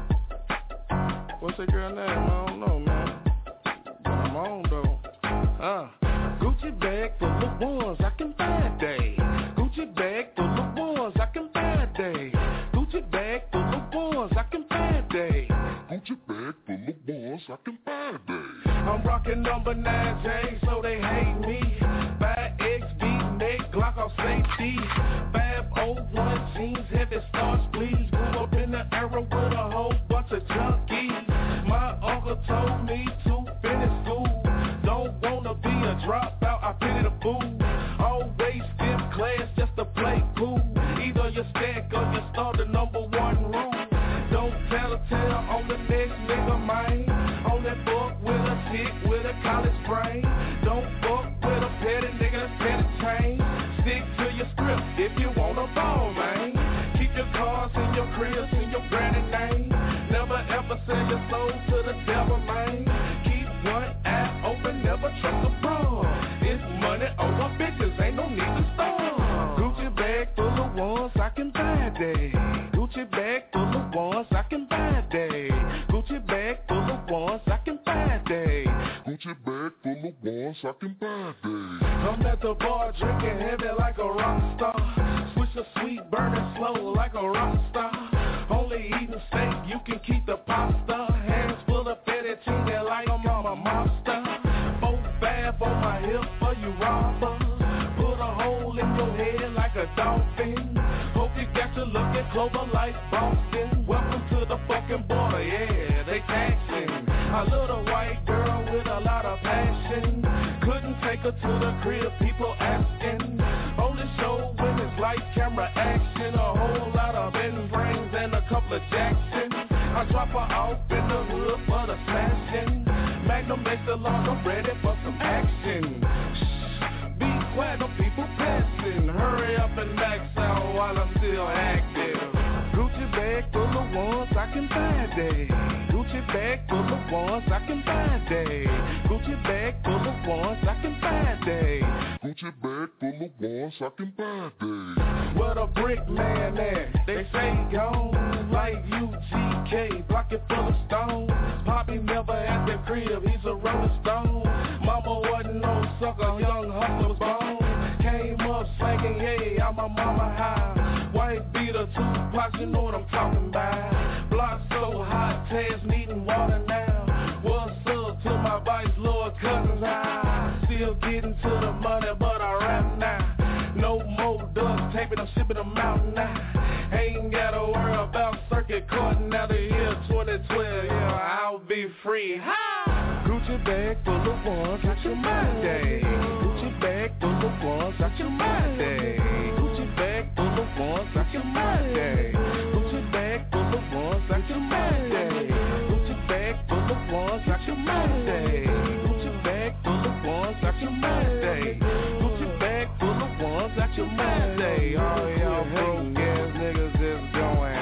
What's that girl name? I don't know, man. But I'm on, though. Uh. Gucci bag full of ones I can buy a day. Gucci bag full of ones I can buy a day. Gucci bag full of ones I can buy a day. Gucci bag full of ones I can buy a day. I'm rocking number nine J, so they hate me. five X V neck, Glock off safety. five oh one jeans, heavy stars, please. Grew up in the era with a whole bunch of junkies. My uncle told me to finish school. Don't wanna be a dropout, I pity the fool. Always skip class just to play cool. Either you stack or you start the number one rule. Don't tell a tale on the next nigga, man. On that book with a chick with a college brain. Don't fuck with a petty nigga that's petty chain. Stick to your script if you want a ball, man. Keep your cars in your cribs in your granny name. Never ever sell your soul to the devil, man. Keep one eye open, never trust a fraud. It's money over bitches, ain't no need to starve. Gucci bag full of ones I can buy a day. Gucci bag full of ones I can buy a day. Gucci bag full of ones I can buy a day. Gucci bag full of ones I can buy a day. I'm at the bar drinking heavy like a rock star. Switch a sweet burning slow like a rock star. Only eating steak, you can keep the pasta. Hands full of fettuccine like I'm a monster. Four five on my hip for you robber. Put a hole in your head like a dolphin. Hope you got your looking clover like Boston. Welcome to the fucking border, yeah, they taxing. I love a white girl with a lot of passion. Couldn't take her to the crib, people asking. Only show when it's like camera action. A whole lot of end frames and a couple of Jacksons. I drop her off in the hood for the smashing. Magnum makes the long, I'm ready for some action. Shh, be quiet, no people passing. Hurry up and max out while I'm still active. Gucci bag full of ones I can buy a day. Gucci bag full of ones I can buy a day. Gucci bag full of ones I can buy a day. Gucci bag full of ones I can buy a day. Where the brick man at? They say gone like U G K, block it full of stones. Poppy never at the crib, he's a rolling stone. Mama wasn't no sucker, young hustler bone. Came up slanging, yeah, I'm a mama high. White beater, two pots, you know what I'm talking about. Block so hot, Taz needing water now. What's up to my vice lord cousins high? Still getting to the money, but I rap now. No more duct taping, I'm shipping them out now. Ain't gotta worry about circuit court now the year twenty twelve, yeah, I'll be free. Ha! Gucci bag full of ones, got your mind day. Gucci bag full of ones, got your mind day. Gucci bag full of ones, got your mind day. Gucci bag full of ones, got your mind day. Gucci bag full of ones, got your mind day. Gucci bag full of ones, got your mind day. Gucci bag full of ones, got your mind day. All y'all broke ass niggas is going.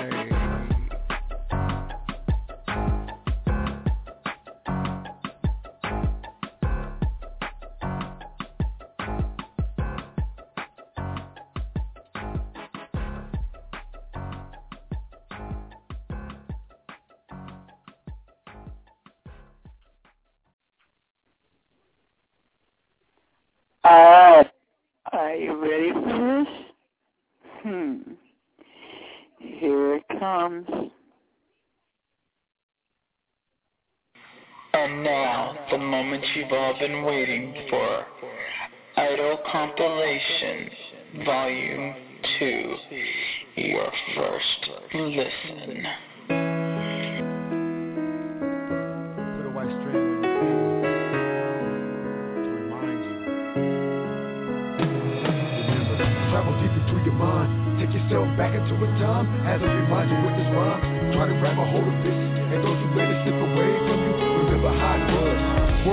Uh, are you ready for this? Hmm. Here it comes. And now, the moment you've all been waiting for. Idol Compilation, Volume two. Your first listen. Travel deep into your mind. Take yourself back into a time as I remind you with this rhyme. Try to grab a hold of this, and those who let it slip away from you, remember how it was. Words vanish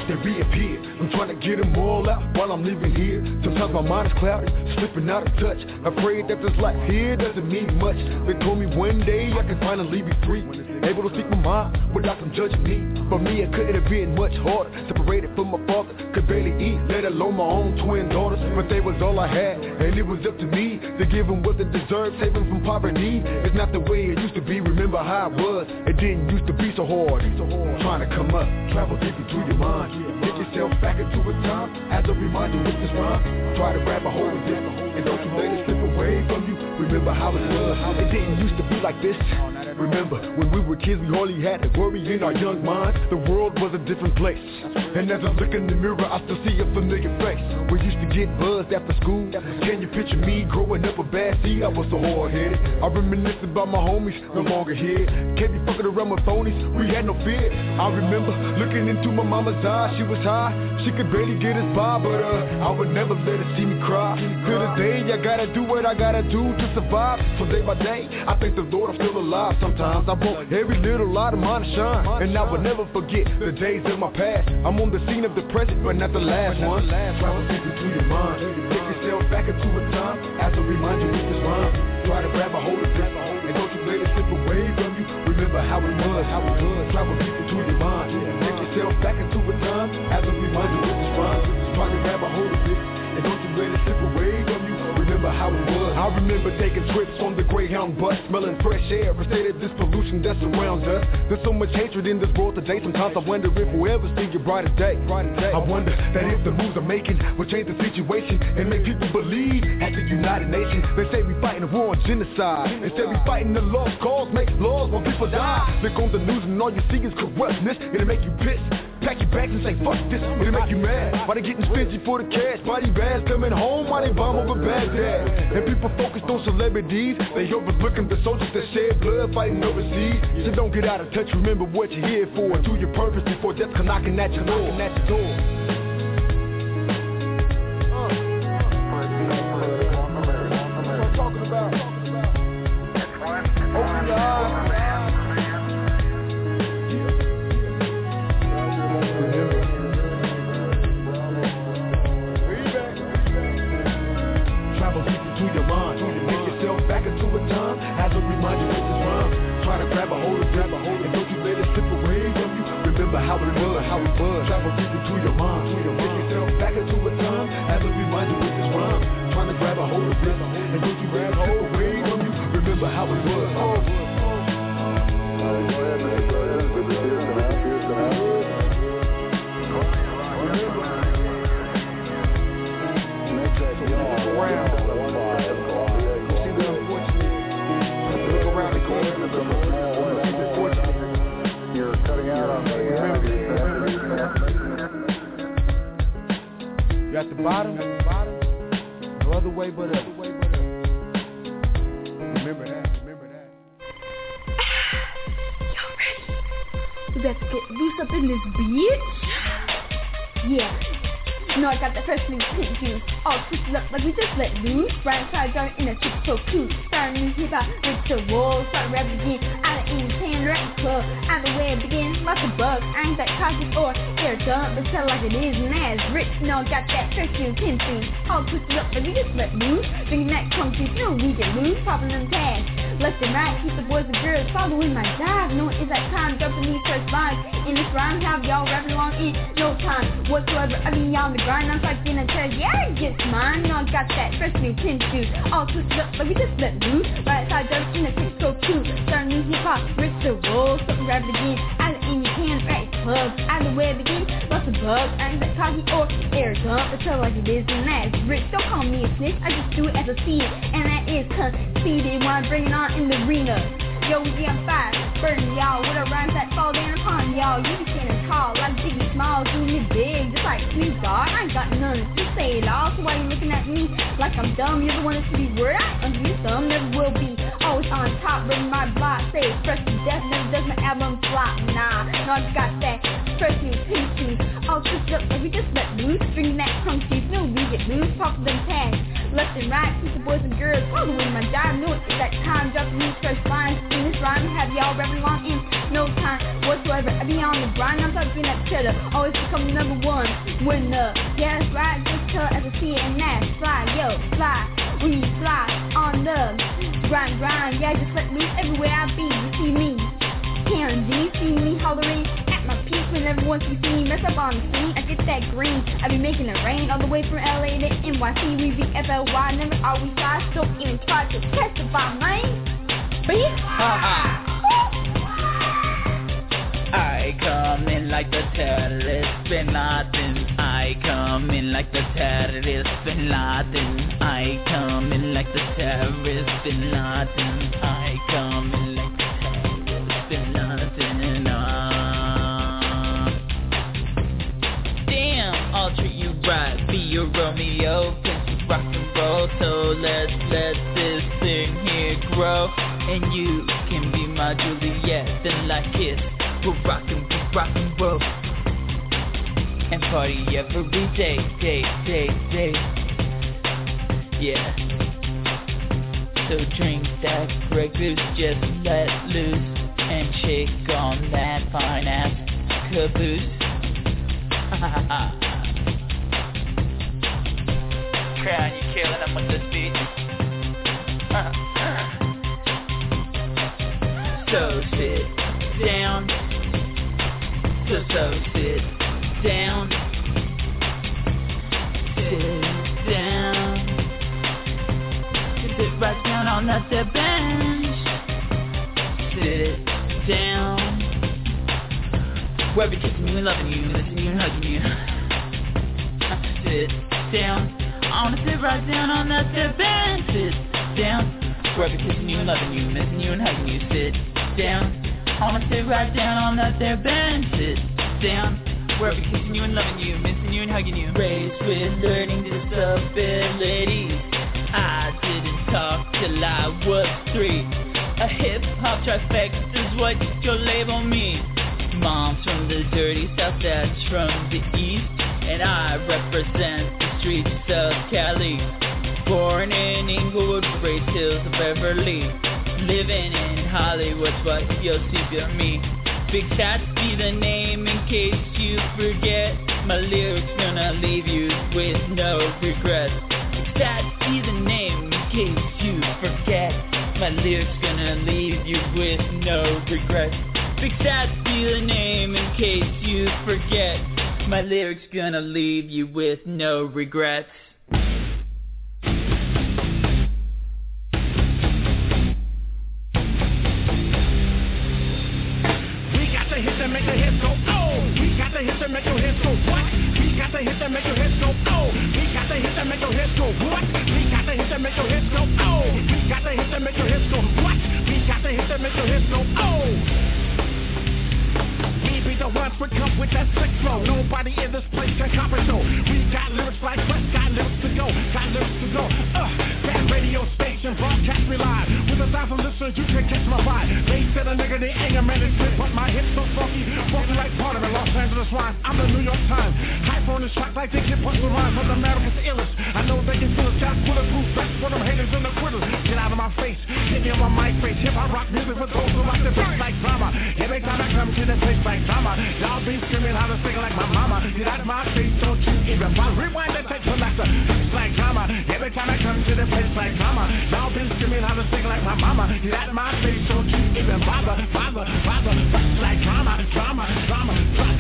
memories they reappear. I'm trying to get them all out while I'm living here. Sometimes my mind is cloudy, slipping out of touch. Afraid that this life here doesn't mean much. They told me one day I could finally be free, able to speak my mind without them judging me. For me, it couldn't have been much harder. Separated from my father, could barely eat, let alone my own twin daughters. But they was all I had, and it was up to me to give them what they deserve, save them from poverty. It's not the way it used to be, remember how it was. It didn't used to be so hard. Trying to come up, travel deep into your mind. Get yourself back into a time, as a reminder with this rhyme. Try to grab a hold of it, and don't you let it slip away from you. Remember how it was, it didn't used to be like this. Remember, when we were kids, we hardly had to worry in our young minds. The world was a different place. And as I look in the mirror, I still see a familiar face. We used to get buzzed after school. Can you picture me growing up a bad seed? I was so hard-headed. I reminisce about my homies, no longer here. Can't be fucking around with phonies, we had no fear. I remember looking into my mama's eyes, she was high. She could barely get us by, but uh, I would never let her see me cry. To this day, I gotta do what I gotta do to survive. So day by day, I thank the Lord I'm still alive. Sometimes I want every little light of mine to shine, and I will never forget the days of my past. I'm on the scene of the present, but not the last one. Travel deep into your mind, take yourself back into a time, as a reminder with this rhyme. Try to grab a hold of it, and don't you let it slip away from you. Remember how it was, how it was. Travel deep into your mind, take yourself back into a time, as a reminder with this rhyme. Try to grab a hold of it, and don't you let it slip away from you. Remember how it was. I remember taking trips on the Greyhound bus, smelling fresh air instead of this pollution that surrounds us. There's so much hatred in this world today. Sometimes I wonder if we'll ever see your brightest day. I wonder that if the moves I'm making will change the situation and make people believe as a united nation. They say we fighting a war on genocide. Instead we fighting the lost cause, make laws when people die. Look on the news and all you see is corruptness. It'll make you pissed. Pack your bags and say fuck this. It'll make you mad. Why they getting stingy for the cash? Body bags coming home while they bomb over Baghdad. And people focused on celebrities. They overlooking the soldiers that shed blood fighting overseas. So don't get out of touch. Remember what you're here for. Do your purpose before death come knocking at your door. At your door. What I'm talking about. Open your eyes. Your mind, make yourself back into a time, as a reminder with this rhyme. Try to grab a hold of grab a hold, and don't you let it slip away from you. Remember how it was, how it was. Travel deep into your mind, make yourself back into a time, as a reminder with this rhyme. Trying to grab a hold of this, and don't you let it slip away from you. Remember how it was. Oh. You're cutting out on me. You're at the bottom, no other way but up. Remember that, remember that. Y'all ready? Let's get loose up in this bitch. Yeah. No, I got the first new pink juice. All twisted up like we just let loose. Right side driving in a six so cool. Starting new hip hop with the walls. Start rapping again. Out of any tan rap club. Out the way it begins. Lots of bugs. I ain't that cautious or air dump. But tell like it is and that's rich. No, I got that first new pink juice. All twisted up like we just let loose. Drinking that crunk juice. You know we get loose. Popping them tags. Left and right. Keep the boys and girls following my dive. Knowing it's that time. Jumping these first lines. In this rhyme, have y'all rapping along in no time whatsoever. I mean, y'all the grind, I'm fucking a treasure, yeah, I get mine. No, I got that fresh new pin juice. All twisted up, but we just let loose. Right side jump in a six so cute. Start new hip hop, rich the roll, something rap again. Out of any can, right clubs, out of the way it begins. Lots of bugs, I ain't that cocky or air dump. But tell like it is, and that's rich. Don't call me a snitch, I just do it as a seed. And that is conceited when I bring it on in the arena. Yo, we get on fire, burden y'all with the rhymes that fall down upon y'all. You be standing tall like Biggie Smalls, doing it big, just like Snoop Dogg. I ain't got none to say it all, so why you looking at me like I'm dumb? You're the one that should be worried. I'm your thumb, never will be. Always on top, running my block, say it's fresh to death, never does my album flop. Nah, no, I just got that fresh new pink juice. All twisted up like we just let loose, drinking that crunk juice, no we get loose, pop them tags. Left left and right, keep the boys and girls following my job. Knew it, it's that time, dropping me fresh lines. In this rhyme, have y'all rapping long in no time whatsoever. I be on the grind, I'm talking that cheddar, always become number one winner. Yeah, that's right, just tell as I see it and that's fly, yo, fly, we fly on the grind, grind. Yeah, just let loose everywhere I be. You see me, Karen G, see me hollering at my peak when everyone can see me. Mess up on the scene, I get that green. I be making it rain all the way from L A to N Y C. We be F L Y, never are we fly. Don't even try to testify, man. But yeah. I come in like the terrorist Bin Laden. I come in like the terrorist Bin Laden. I come in like the terrorist Bin Laden. I come in like the terrorist Bin Laden. Ah. Damn, I'll treat you right. Be your Romeo, Prince of rock and roll. So let's let this thing here grow. And you can be my Juliet, then like kiss. We'll rockin', we'll rockin' roll and party every day, day, day, day. Yeah. So drink that Grey Goose, just let loose and shake on that fine ass caboose. Crown, you killing them with this beat. So sit down. So, so sit down, sit down, sit right down on that there bench, sit down, where we kissing you and loving you, listening to you and hugging you, sit down, I wanna sit right down on that there bench, sit down, where we kissing you and loving you, missing you and hugging you, sit down. I wanna sit right down on that there bench, sit down, where I be kissing you and loving you, missing you and hugging you. Raised with learning disabilities, I didn't talk till I was three. A hip-hop trifecta is what you'll label me. Mom's from the dirty south, dad's from the east, and I represent the streets of Cali. Born in Inglewood, Grace Hills of Beverly, living in Hollywood's what you'll see for me. Big Shots be the name in case you forget. My lyrics gonna leave you with no regrets. Big Shots be the name in case you forget. My lyrics gonna leave you with no regrets. Big Shots be the name in case you forget. My lyrics gonna leave you with no regrets. Make your head go, oh. We got the hit that make your head go, what? We got the hit that make your head go, oh. We got the hit that make your head go, what? We got the hit that make your head go, oh. We got the hit that make your head go, what? We got the hit that make your head go, oh. We be the ones we come with that sick flow. Nobody in this place can copy so. We got lyrics like West, got lyrics to go, got lyrics to go. Uh, that radio station broadcast me live. With a thousand listeners, you can catch my vibe. They said a nigga, they ain't a man, it's good, but my hips so funky, funky like part of it. Los Angeles rhyme, I'm the New York Times. Hype on this track like they can punch the rhyme, but the America's illest. I know they can feel it, got bulletproof vests for them haters and the quitters. Get out of my face, hit me on my mic face. Hip hop rock music with those who like the beats like drama. Every time I come to the place like drama, y'all be screaming how to sing like my mama. Get out of my face, don't you even bother. Rewind the tape, like the beats like drama. Every time I come to the place like drama, y'all be screaming how to sing like my mama. Get out of my face, don't you even bother, bother, bother. Beats like drama, drama, drama, drama.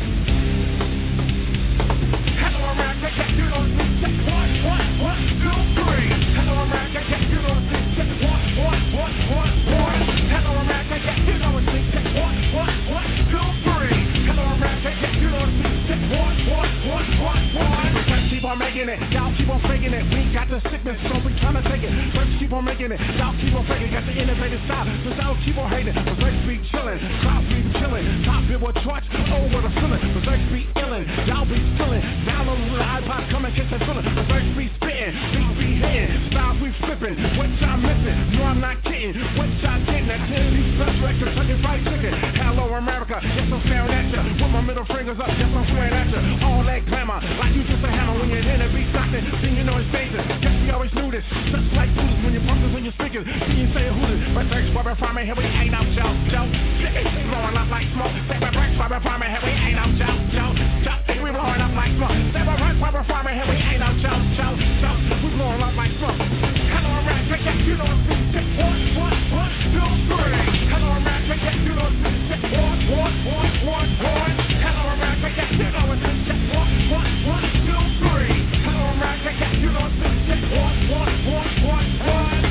Hello America, can you don't see check one, one, one, two, three. Hello America, can you don't see check one, one, one, one, one. Hello America, can you don't see check one, one, one, two, three. Hello America, can you don't see check one, one, one, one, one. Let's keep on making it, y'all keep on faking it. We got the sickness, so we tryna take it. Let's keep on making it, y'all keep on faking. Got the innovative style, so y'all keep on hating. The let's be chillin', crowd be chillin'. Top billboard charts, oh what a feeling. The let's be illin', y'all be stillin'. Download the iPod, come and catch that feeling. The let's be spittin', beats be hittin', styles we flippin'. What y'all missin'? No I'm not kidding. What y'all gettin'? That ten piece special record, Kentucky Fried Chicken. Hello America, yes I'm staring at ya. With my middle fingers up, yes I'm swearing at ya. All that glamour, like you just a hammer when you're in a beat knockin'. Then you know it's dangerous. Yes we always knew this. it. Just like booze when you're bumping, when you're speaking. See you say who it. But search for farming, here we ain't out, Joe, Joe. Blowing up like smoke. Say but search for farming, here we ain't out, Joe, Joe, Joe. We blowing up like smoke. Say but search for farming, here we ain't out, Joe, Joe, Joe. We blowing up like smoke. Hello, I'm rap, check that, you know it's me. Check one, one, one, two, three. Hello, I'm rap, check that, you know it's me. Check one, one, one, one, one. Hello, I'm rap, check that, you know it's me. Check one, one, one, two, three. Hello, I'm rap, check that, you know it's me. Check one, one, one, one, one.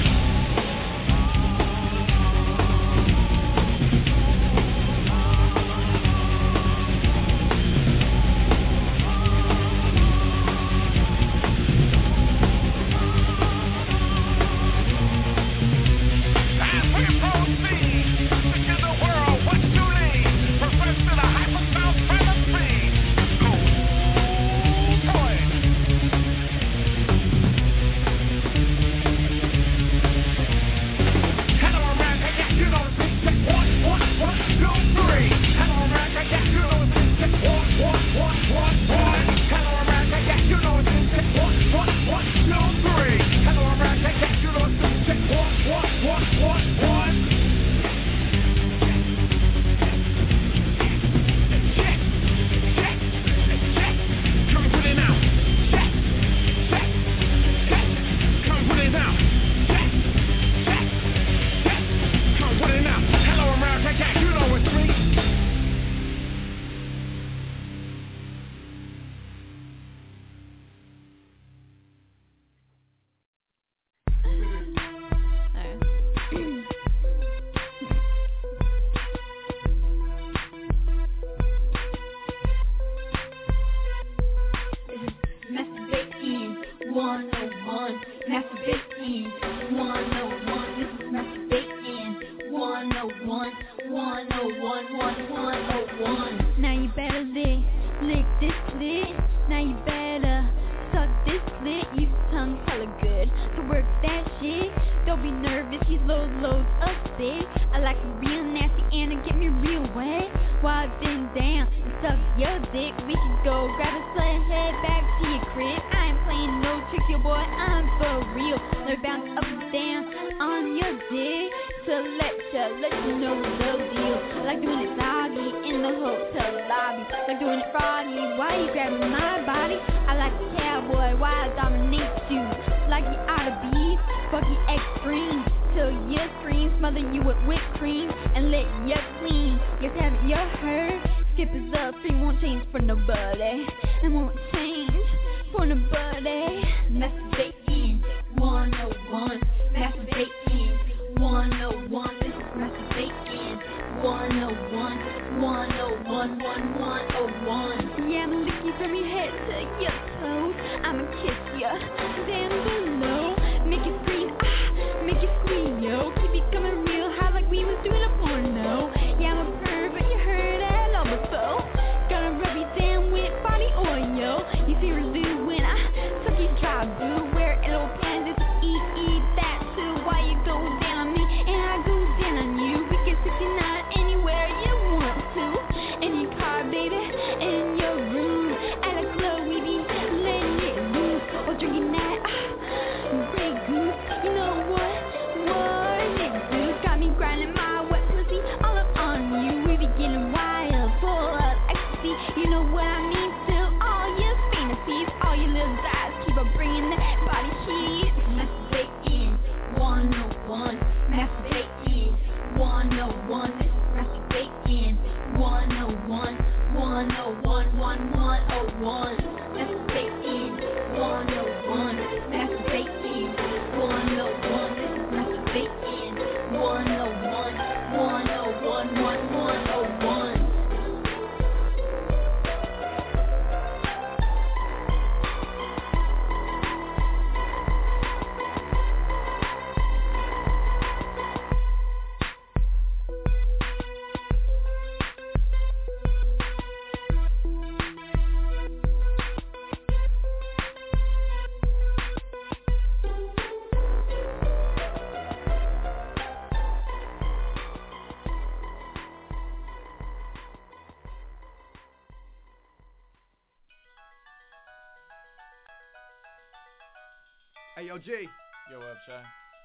Hey, yo, G, Yo, what up, Shy?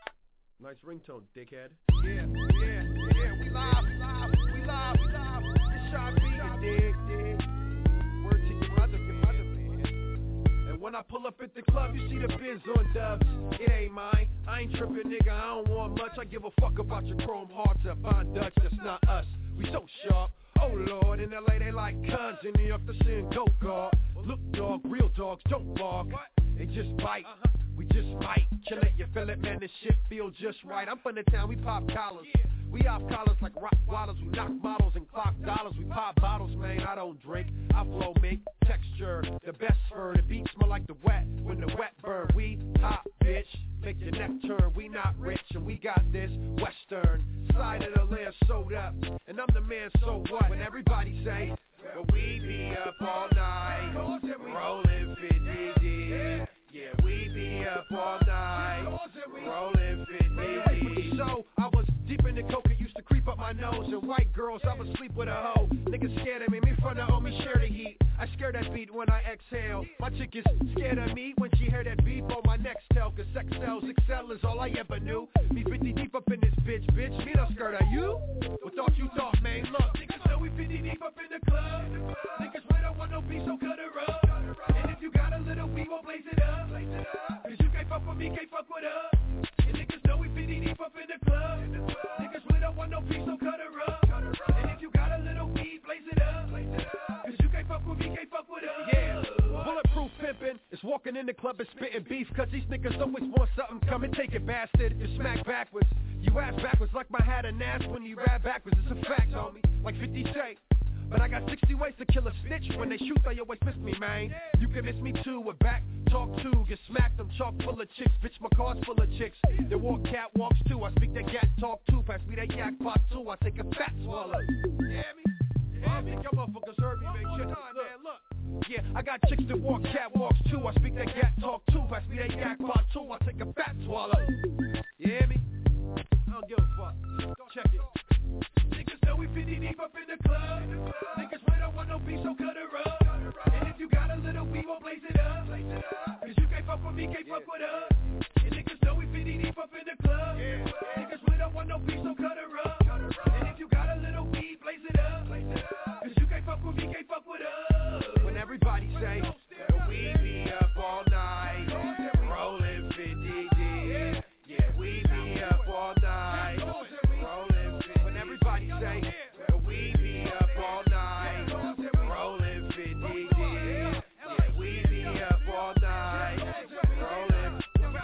Nice ringtone, dickhead. Yeah, yeah, yeah, we live, we live, we live, we live. It's Shy B, you dig, dig. Word to your mother, your mother, man. And when I pull up at the club, you see the biz on dubs. It ain't mine, I ain't tripping, nigga, I don't want much. I give a fuck about your chrome hearts or fine Dutch, that's not us. We so sharp. Oh Lord, in L A they like cuz, in New York they saying go guard. Look dog, real dogs don't bark, they just bite. We just fight, chill it, you feel it, man, this shit feel just right. I'm from the town, we pop collars. We off collars like rock wallers, we knock models and clock dollars. We pop bottles, man, I don't drink. I flow, make texture, the best fur. The beat smell like the wet, when the wet burn. We hot, bitch, make your neck turn. We not rich, and we got this Western side of the land sewed up. And I'm the man, so what? When everybody say, but we be up all night, rolling fifty deep. Yeah, we be up all night, rolling fifty. So I was deep in the coke, it used to creep up my nose. And white girls, I would sleep with a hoe. Niggas scared of me, me front of me share the heat. I scare that beat when I exhale. My chick is scared of me when she hear that beat on my next tail. Cause sex sells, excel is all I ever knew. Me fifty deep up in this bitch, bitch. Me not scared of you? What thought you thought, man? Look, niggas know we fifty deep up in the club. Niggas we don't want no beat, so cut her up. And if you got a little, we gon' blaze it up. Cause you can't fuck with me, can't fuck with us. And niggas know we fifty deep up in the club. Niggas we don't want no beat, so cut her up. And if you got a little weed, blaze it up. Cause you can't fuck with me, can't fuck with us. Yeah, bulletproof pimpin' is walking in the club and spitting beef. Cause these niggas always want something, come and take it, bastard. You smack backwards, you ass backwards like my hat and ass when you rap backwards. It's a fact, homie, like fifty say. But I got sixty ways to kill a snitch. When they shoot, they always miss me, man. You can miss me too, with back talk too. Get smacked, I'm chock full of chicks. Bitch, my car's full of chicks. They walk catwalks too. I speak that cat talk too. Pass me that yak pot too. I take a fat swallow. You hear me? Yeah, me, y'all motherfuckers heard me, man. Shit, nah, man, look. Yeah, I got chicks that walk catwalks too. I speak that cat talk too. Pass me that yak pot too. I take a fat swallow. You hear me? I don't give a fuck. Check it. Niggas know we fifty deep up in the club. Niggas we don't want no beat, so cut her up. And if you got a little, we gon' blaze it up. Cause you can't fuck with me, can't fuck with us. And niggas know we fifty deep up in the club. Niggas we don't want no beat, so cut her up. And if you got a little weed, blaze it up. Cause you can't fuck with me, can't fuck with us. When everybody say, we be up all night, rolling fifty deep. Yeah, we be up all night, rolling fifty. When everybody say, we be up all night, rolling fifty deep. Yeah, we be up all night, rolling.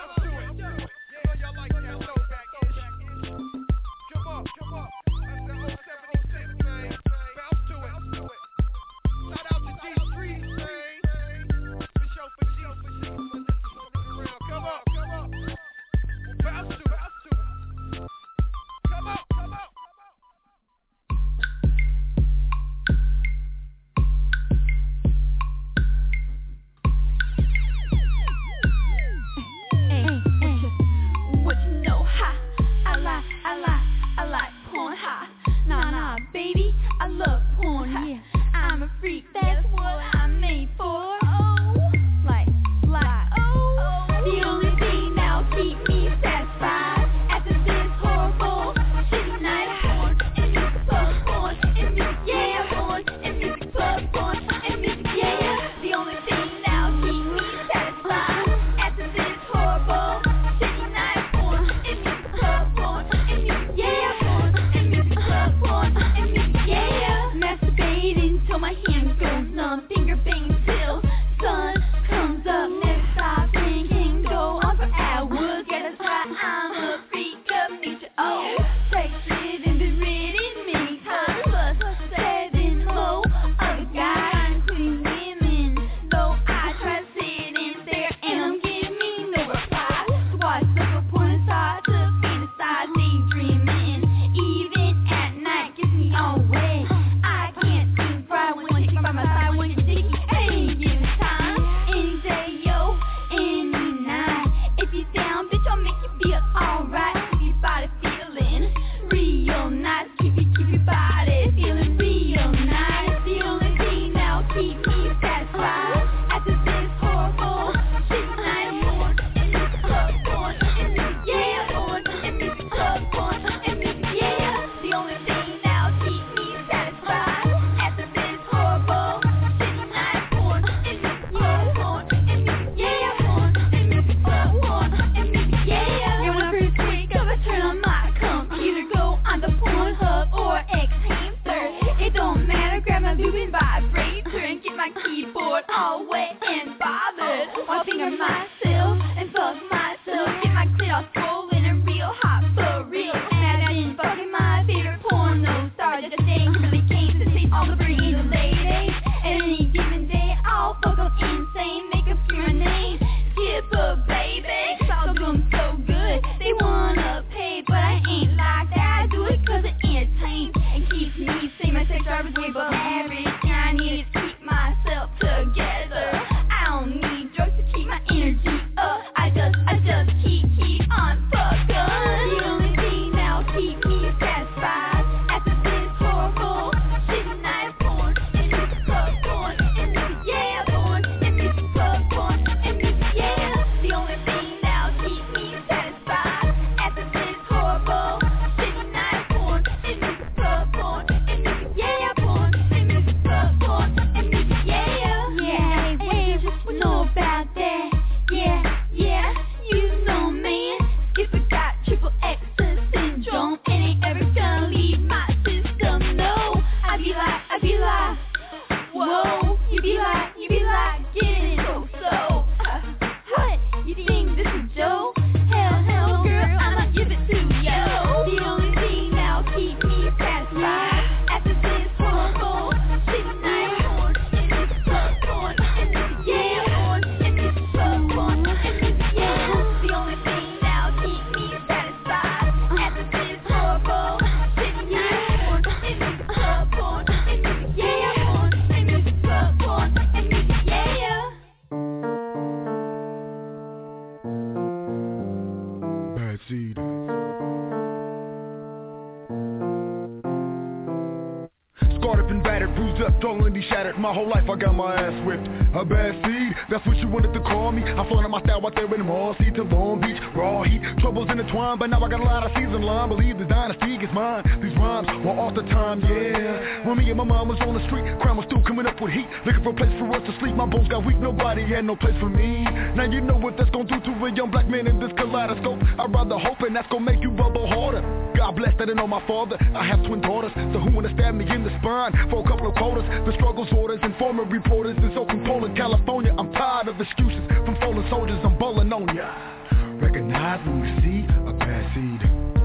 totally shattered. My whole life I got my ass whipped. A bad seed, that's what you wanted to call me. I flaunted my style out there in the mall, see to Long Beach, raw heat, troubles intertwined, but now I got a lot of season line. Believe the dynasty is mine. These rhymes were off the time, yeah. When me and my mom was on the street, crime was still coming up with heat, looking for a place for us to sleep. My bones got weak, nobody had no place for me. Now you know what that's gonna do to a young black man in this kaleidoscope. I'd rather hope, and that's gonna make you bubble harder. God bless that I know my father. I have twin daughters, so who wanna stab me in the spine for a couple of quotas? The struggles orders and former reporters in Oakland, Poland, California. I'm tired of excuses from fallen soldiers. I'm bowling on ya. Recognize when you see a bad seed.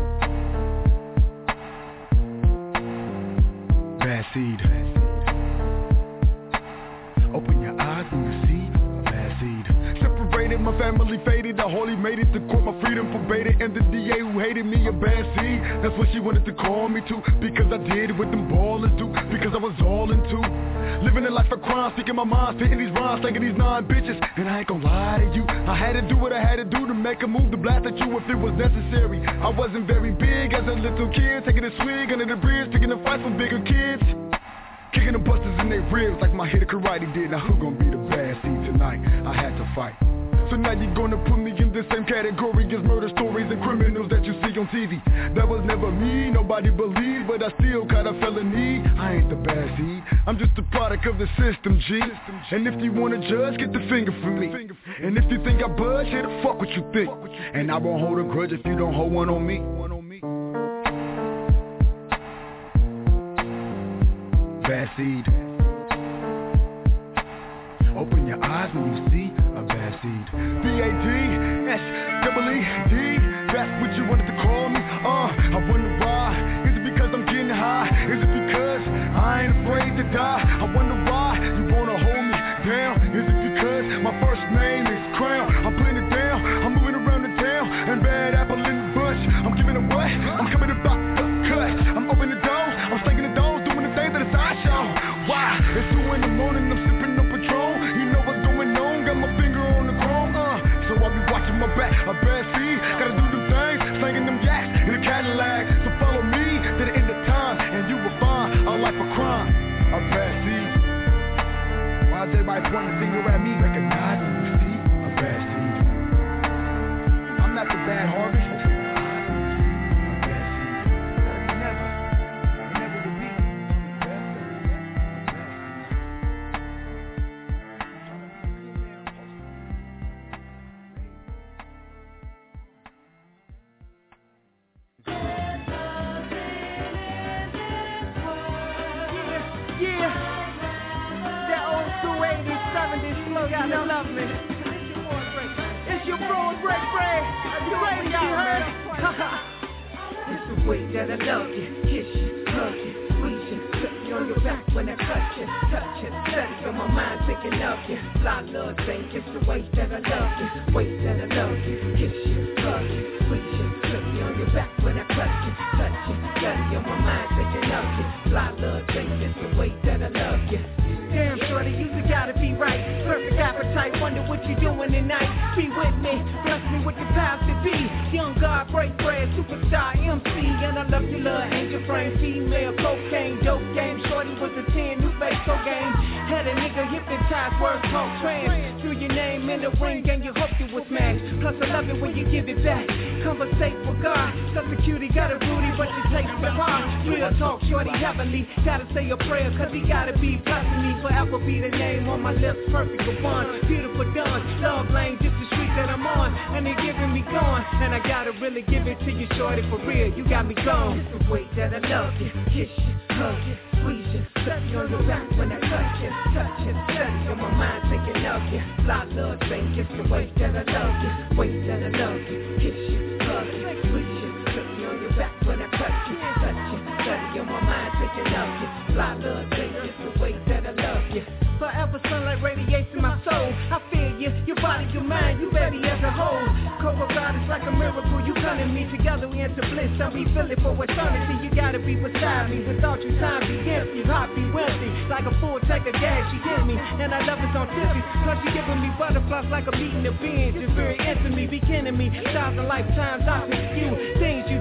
Bad seed. Open your eyes when you see a bad seed. Separated, my family faded. I hardly made it to court, my freedom forbade. And the D A who hated me a bad seed. That's what she wanted to call me to. Because I did what them ballers do. Because I was all into living a life of crime, speaking my mind, spitting these rhymes, thinking these nine bitches. And I ain't gon' lie to you, I had to do what I had to do to make a move to blast at you if it was necessary. I wasn't very big as a little kid, taking a swig under the bridge, picking a fight from bigger kids, kicking the busters in their ribs like my hitter karate did. Now who gon' be the bad seed tonight? I had to fight. So now you're gonna put me in the same category as murder stories and criminals that you see on T V. That was never me, nobody believed, but I still caught a felony. I ain't the bad seed, I'm just a product of the system, G. And if you wanna judge, get the finger from me. And if you think I budge, hey, the fuck what you think. And I won't hold a grudge if you don't hold one on me. Bad seed. Open your eyes when you see a bad seed. B A D S double E D. That's what you wanted to call me. Uh, I wonder why. Is it because I'm getting high? Is it because I ain't afraid to die? I wonder why you wanna hold me down. Is it because my first name is Crown? I'm putting it down. I'm moving around the town and bad apple in the bush. I'm giving it what? I'm coming about the cut. I'm opening the doors. I'm slinging the doors, doing the thing that it's I show. Why? It's two in the morning. I'm sipping no Patron. My back, a bad seed, gotta do them things, slinging them jacks in a Cadillac. So follow me to the end of time, and you will find a life of crime. A bad seed. Why is everybody pointing the finger at me? Recognize when you see a bad seed. I'm not the bad harvest. That I love you, kiss you, hug you, squeeze you, put me on your back when I touch you, touch you, study on my mind thinking of you. Fly love thing, it's the way that I love you, way that I love you, kiss you, hug you, squeeze you, put me on your back when I touch you, touch you, study on my mind thinking of you. Fly love thing, it's the way that I love you. Damn shorty, you gotta be right. Perfect appetite, wonder what you doing tonight. Be with me, bless me with the power to be. Young God, break bread, superstar M C. And I love you, little angel frame, female, cocaine, dope game. Shorty was a ten, new face, so game. Had a nigga hypnotized, words called trans. Threw your name in the ring and you hoped you was smashed. Plus I love it when you give it back. Conversate with God, such a cutie, got a booty, but you taste the hard. Real talk, shorty heavenly. Gotta say a prayer, cause he gotta be blessing me. Forever be the name on my lips, perfect for one. Beautiful done, love lane, just the street that I'm on. And they giving me going, and I gotta really give it to you, shorty, for real. You got me gone. It's the way that I love you, kiss you, hug you, squeeze you, touch you on your back when I touch you, touch you, study on my mind thinking of you. Fly love thing, it's the way that I love you, way that I love you, kiss you, hug you, squeeze you, touch you on your back when I touch you, touch you, study on my mind thinking of you. Fly love thing, it's the way that I love you. Forever sunlight radiates in my soul. I feel you, your body, your mind, you baby as a whole. Coco God is like a miracle, you coming me together, we enter bliss, and we feel it for eternity. You gotta be beside me, without you time be empty, heart be wealthy, like a full tank of gas, she hit me, and I love it on tippy. Plus you giving me butterflies like I'm eating a binge, it's very intimate, be kidding me, thousand lifetimes I miss you, things you do.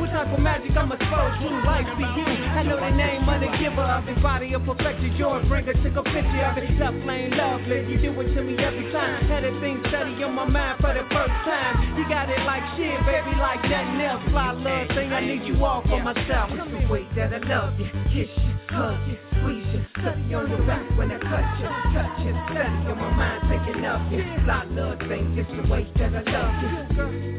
What type of magic I'm exposed to? Life be you. I know the name of the giver of the body of perfected joy. Bring her, took a picture of it. Self lane lovely. You do it to me every time. Had a thing steady on my mind for the first time. You got it like shit, baby, like nothing else. Fly love thing, I need you all for myself. It's the way that I love you. Kiss you, hug you, squeeze you. Study on your back when I cut you. Touch you, study on my mind, thinking of you. Fly love thing, it's the way that I love you.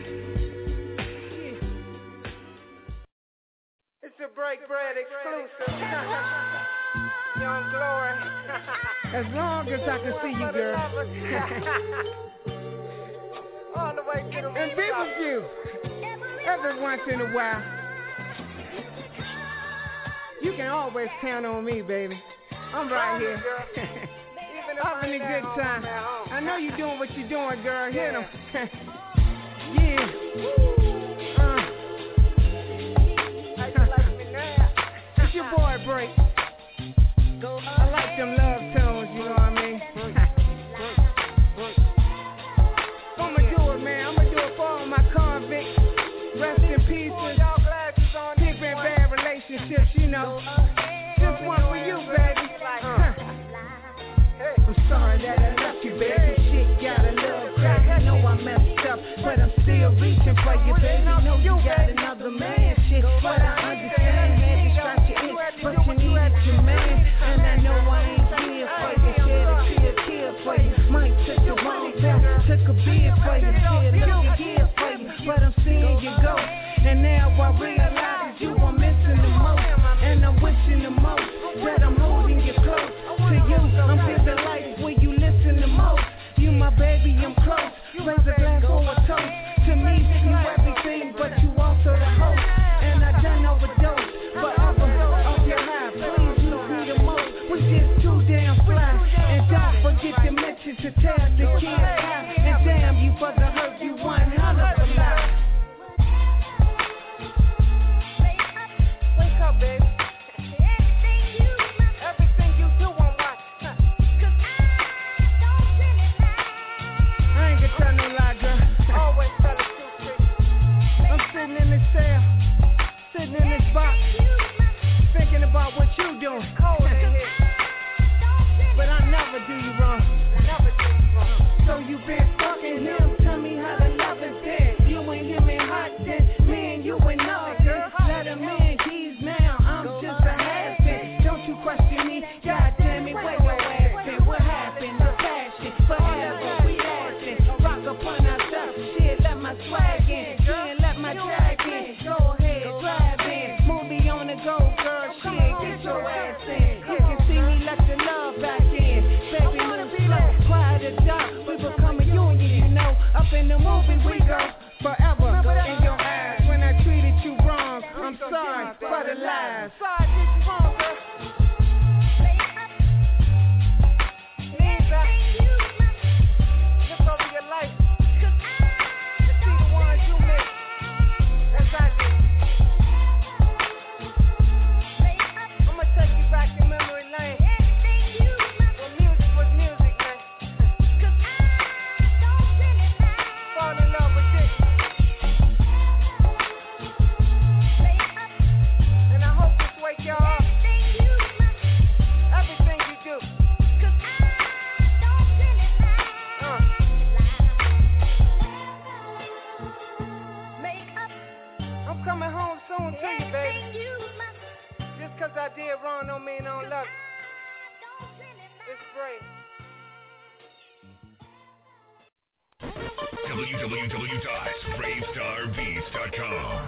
It's a break bread exclusive. Young Glory. As long as I can see you, girl. All the way to the and be with you every once in a while. You can always count on me, baby. I'm right here. Having a good time. I know you're doing what you're doing, girl. Hit 'em. Yeah. Uh. It's your boy, Break. I like them love tones, you know what I mean? I'ma do it, man. I'ma do it for all my convicts. Rest in peace and people in bad relationships, you know. This one for you, baby. Uh. I'm sorry that I left you, baby. Shit got a little crazy. I know I messed up, but I'm still reaching for you, baby. Know you got another man, shit, but I understand. Had to scratch your itch, but you need your man. And I know I ain't here for you. Shed a tear, tear for you. Mike took the money back, took a beer for you. Said, look here for you, but I'm seeing you go. And now I realize you are missing the most. And I'm wishing the most that I'm holding you close to you. I'm living life where you listen the most. You my baby, I'm close. Raise a glass for a toast. To me, you everything, but you also the host. And I done overdose forever off your high. Please look me the most. We just too damn fly. And don't forget to mention to tell the kids how. And damn you for the hurt you one hell of a lot. Wake up, baby. Everything you do, I'm watching. I ain't gonna tell no lie, girl. Always tell the truth. I'm sitting in this cell, sitting in this box, thinking about what you doing. Cold in here. But I never do you wrong. Never do you wrong. So you been fucking him, tell me how the love is dead. You and him in hot then, me and you in nothing. Let him in, keys now, I'm just a has-been. Don't you question me, God damn it, where your ass been? What happened? The passion, forever we lasting. Rock upon ourselves, shit, let my swag in. Yeah, let my tag in. Go ahead, drive in. Movie on the go, girl, shit, get your ass in. You can see me, let the love back in. Baby, move slow, quiet as dark. We become a union, you know. Up in the movie we go forever in your eyes. When I treated you wrong, I'm sorry for the lies. Sorry, did you wrong, girl. Nigga, look over your life. To see the ones you miss. That's I did. I'ma take you back to memory lane. When music was music, man. Fall in love with this. And I hope this wake y'all up. Everything you do. Uh. I'm coming home soon to you, baby. Just cause I did wrong don't mean I don't love you. It's great. w w w dot brave star beats dot com.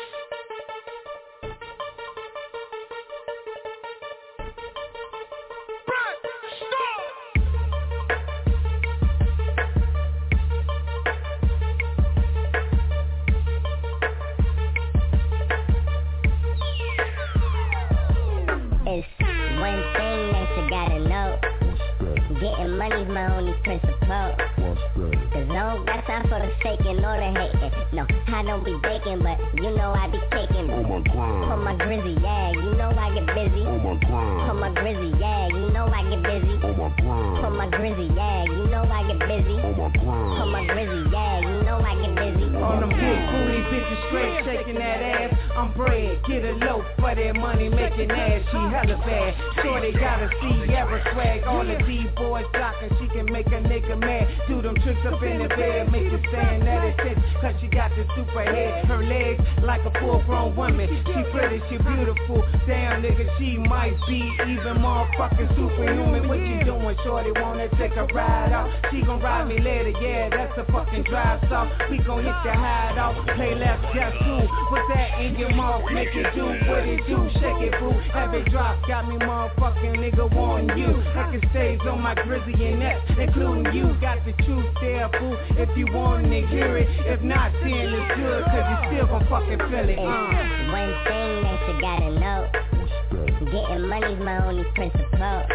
It's one thing that you gotta know. Getting money's my only principle. Cause I don't got time for the faking or the hating. No, I don't be baking, but you know I be taking. On my grind. On my grizzy, yeah, you know I get busy. On my grind. On my grizzy, yeah, you know I get busy. On my grind. On my grizzy, yeah, you know I get busy. On my grind. On my grizzy, yeah, you know I get busy. On them big booty, bitches straight shaking that ass. I'm bread, get a loaf for that money making ass. She hella bad. Shorty got a Sierra swag. All the D-boys jockin', she can make a nigga mad. Do them tricks up in the bed, make you stand at a six. Cause she got the super head. Her legs like a full-grown woman. She pretty, she beautiful. Damn nigga, she might be even motherfucking superhuman. What you doing, shorty? Wanna take a ride out? She gon' ride me later, yeah, that's a fucking drive stop. We gon' hit the hideout, play left, just two. Put that in your mouth, make it do what it do. Shake it, boo, have it drop. Got me motherfucking nigga wanting you. I can stays on my Grizzy and that, including you. Got the truth there, boo, if you want to hear it. If not, then it's good, cause you still gon' fucking feel it. Uh. One thing that you gotta know, getting money's my only principle.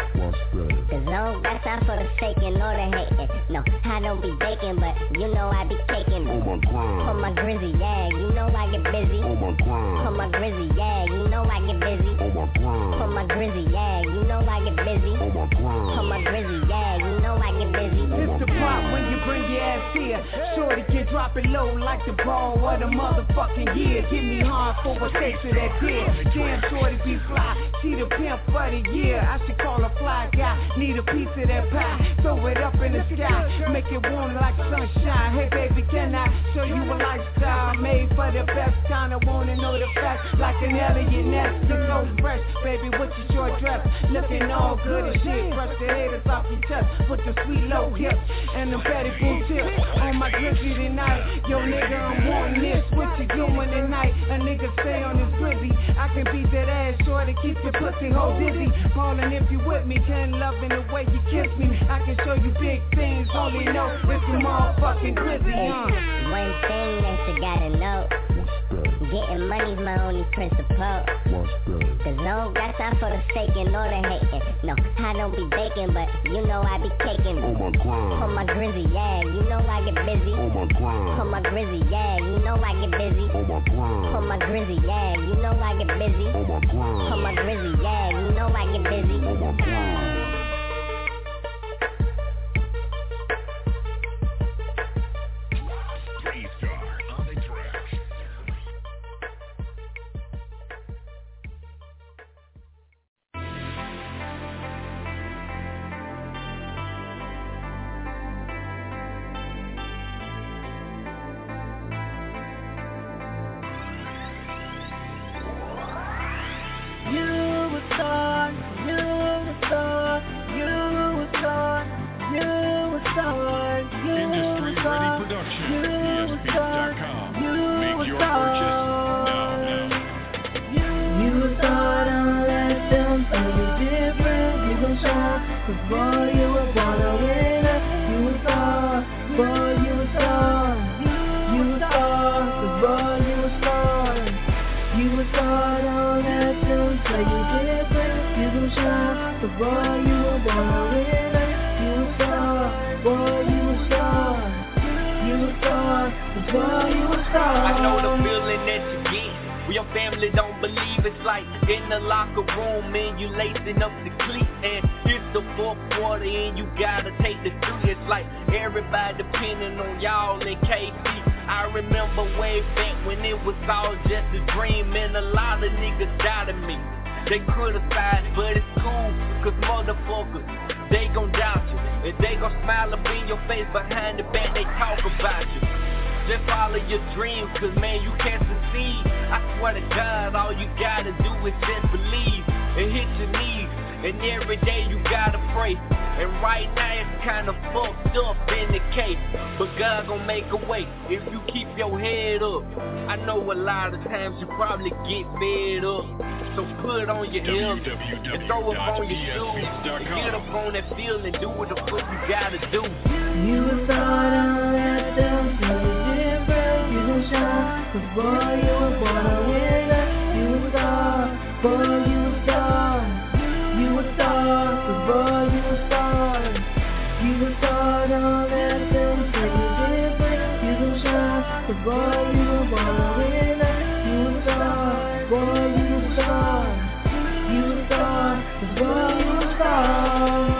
Cause I don't got time for the faking or the hating. No, I don't be baking, but you know I be taking. On my grind. On my Grizzy, yeah, you know I get busy. On my grind. On my Grizzy, yeah, you know I get busy. On my grind. On my Grizzy, yeah, you know I get busy. On my grind. On my Grizzy, yeah, you know I get busy. It's the part when you bring your ass here. Shorty can drop it low like the ball of the motherfucking year. Give me hard for a taste of that beer. Damn, shorty be fly. She the pimp for the year. I should call a fly guy. Need a piece of that pie. Throw it up in the sky. Make it warm like sunshine. Hey baby, can I show you a lifestyle made for the best kind? I wanna know the facts like an Elliot Ness. You so fresh, baby, with your short dress. Looking all good as shit. Brush the haters off your chest with the sweet low hips and the Betty Boo tips. On my Grizzy tonight. Yo nigga, I'm wanting this. What you doing tonight? A nigga stay on his Grizzy. I can beat that ass short to keep your pussy hole dizzy. Ballin' if you with me, can loving the way you kiss me. I can show you big things, only know if you motherfucking Grizzy, huh? One thing that you gotta know, getting money's my only principle. Cause I don't got time for the faking or the hating. No, I don't be baking, but you know I be caking. On my grind. On my Grizzy, yeah, you know I get busy. On my grind. On my Grizzy, yeah, you know I get busy. On my grind. On my Grizzy, yeah, you know I get busy. On my grind. On my Grizzy, yeah, you know I get busy. On my grind. I know the feeling that you get when your family don't believe. It's like in the locker room and you lacing up the cleat and it's the fourth quarter and you gotta take the three. It's like everybody depending on y'all in K C. I remember way back when it was all just a dream and a lot of niggas doubted me. They criticize, but it's cool, cause motherfuckers, they gon' doubt you. And they gon' smile up in your face behind the back, they talk about you. Just follow your dreams, cause man, you can't succeed. I swear to God, all you gotta do is just believe and hit your knees. And every day you gotta pray. And right now it's kinda fucked up in the case, but God gon' make a way if you keep your head up. I know a lot of times you probably get fed up, so put on your ears and throw up on your shoes and get up on that field and do what the fuck you gotta do. You was thought on that them so different. You gon' shine, cause boy you were born a winner. You was thought, boy you was thought. You was thought, cause boy you was thought. You was thought on that them so different. You gon' shine, cause boy you were born a winner. You was thought, boy you was thought. You was thought, cause boy you was thought.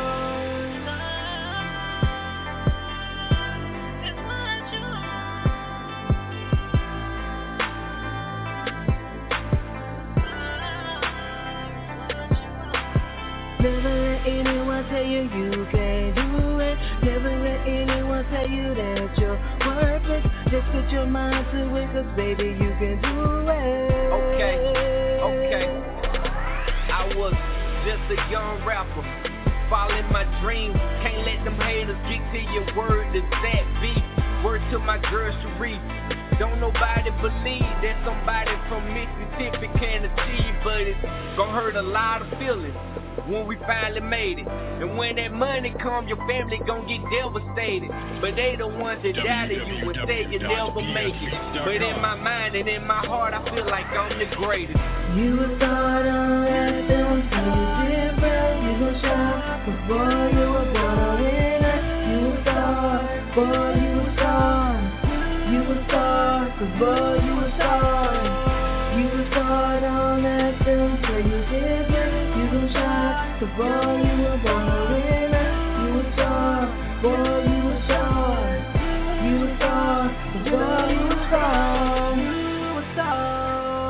put your mind to it, cause baby you can do it. Okay, okay. I was just a young rapper, following my dreams. Can't let them haters get to your word, is that beat. Word to my girl Cherie. Don't nobody believe that somebody from Mississippi can achieve, but it's gonna hurt a lot of feelings when we finally made it. And when that money come, your family gonna get devastated. But they the ones that doubted you and said you never make it. But in my mind and in my heart, I feel like I'm the greatest. You a star on that film, so you different, you gon' shine. But boy, you a born a winner. You a star, boy, you a star. You a star, cause boy, you a star. You a star on that film, so you different, you gon' shine. Cause boy, you a born a winner. You a star, boy, you a star. You a star, cause boy, you a star. You a star.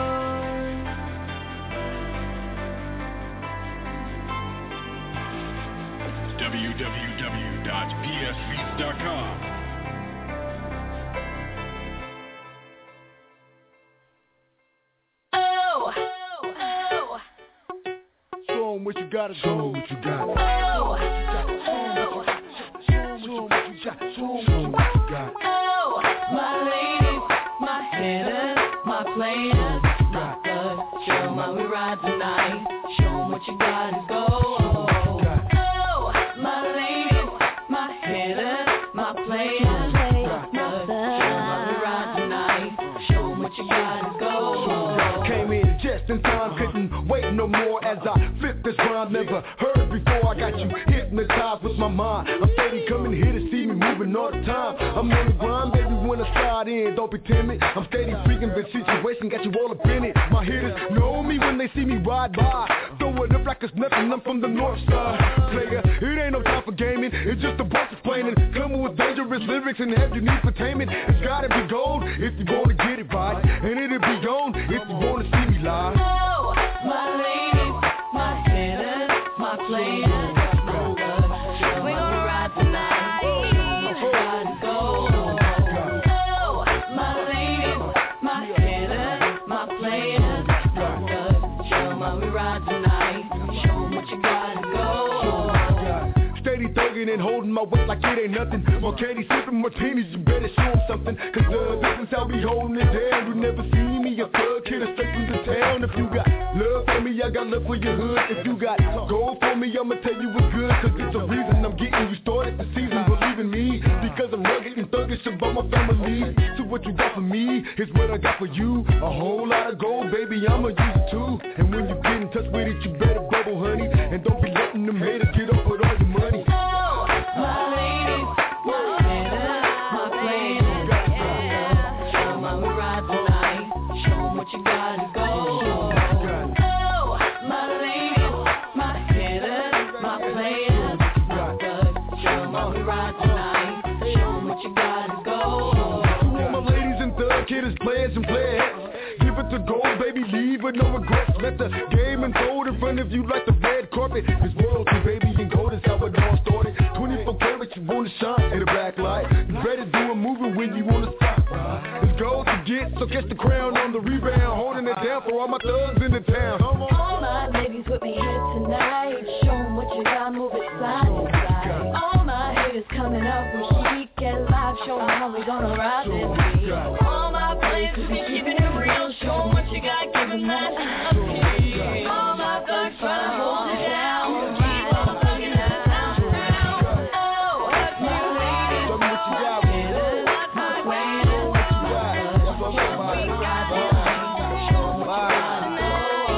w w w dot p s beats dot com. Oh, oh, Show 'em what you gotta do. Show 'em what you got. oh, Show 'em what you got. Show 'em what you got. oh, my ladies, my hitters, my players, my good. Show 'em how we ride tonight. Show 'em what you got and go. Oh, my ladies, my hitters, my players, my good. Show 'em how we ride tonight. Show 'em what you got and go. Came in just in time, couldn't wait no more as I flip this rhyme. Never heard before, I got you hypnotized with my mind. I'm steady coming here to see me moving all the time. I'm on the grind, baby, when I slide in, don't be timid. I'm steady freaking the situation, got you all up in it. My hitters know me when they see me ride by. Throw it up like it's nothing, I'm from the north side. Player, it ain't no time for gaming, it's just a bunch of explaining. Coming with dangerous lyrics and have you need entertainment. It's gotta be gold if you wanna get it right, and it'll be gone if you wanna see me live. Oh, my ladies, my hitters, my players, my good. We gonna ride tonight. What you gotta go. Oh, my ladies, my hitters, my players, my good. Show 'em how we ride tonight. Show 'em what you gotta go. Steady thugging and holding my weight like it ain't nothing. More candy sipping martinis, you better show 'em something. Cause uh, this is how we holding it down. You never see me a thug kid straight from the town. If you got love for me, I got love for your hood. If you got gold for me, I'ma tell you it's good. Cause it's the reason I'm getting you started the season. Believe in me, because I'm rugged and thuggish about my family. So what you got for me is what I got for you. A whole lot of gold, baby, I'ma use it too. And when you get in touch with it, you better bubble, honey. And don't be letting them haters get up with all your money. My ladies, my hitters, my players, yeah. Show 'em how we ride tonight. Show 'em what you gotta go. Oh, my ladies, my hitters, my players, my good. Show 'em how we ride tonight. Show 'em what you gotta go. To all my ladies and thug hitters, players and players, give it to gold, baby, leave with no regrets. Let the game unfold in front of you like the red carpet. It's royalty, baby, and gold is how it all started. twenty-four karat, you wanna shine in the back light. You better do a movie when you wanna stop. It's gold to get, so catch the crown on the rebound. Holding it down for all my thugs in the town. All my ladies with me here tonight. Show 'em what you got, move it side to side. All my haters coming up from Chic and Live. Show 'em how we gonna ride this beat. All my players who be keeping it real. Show 'em what you got, give 'em that appeal. All my thugs tryna hold it down. Keep on thugging that sound. Oh, my ladies, my hitters, my players, my thugs. Show 'em how we ride tonight. Show 'em what you gotta go.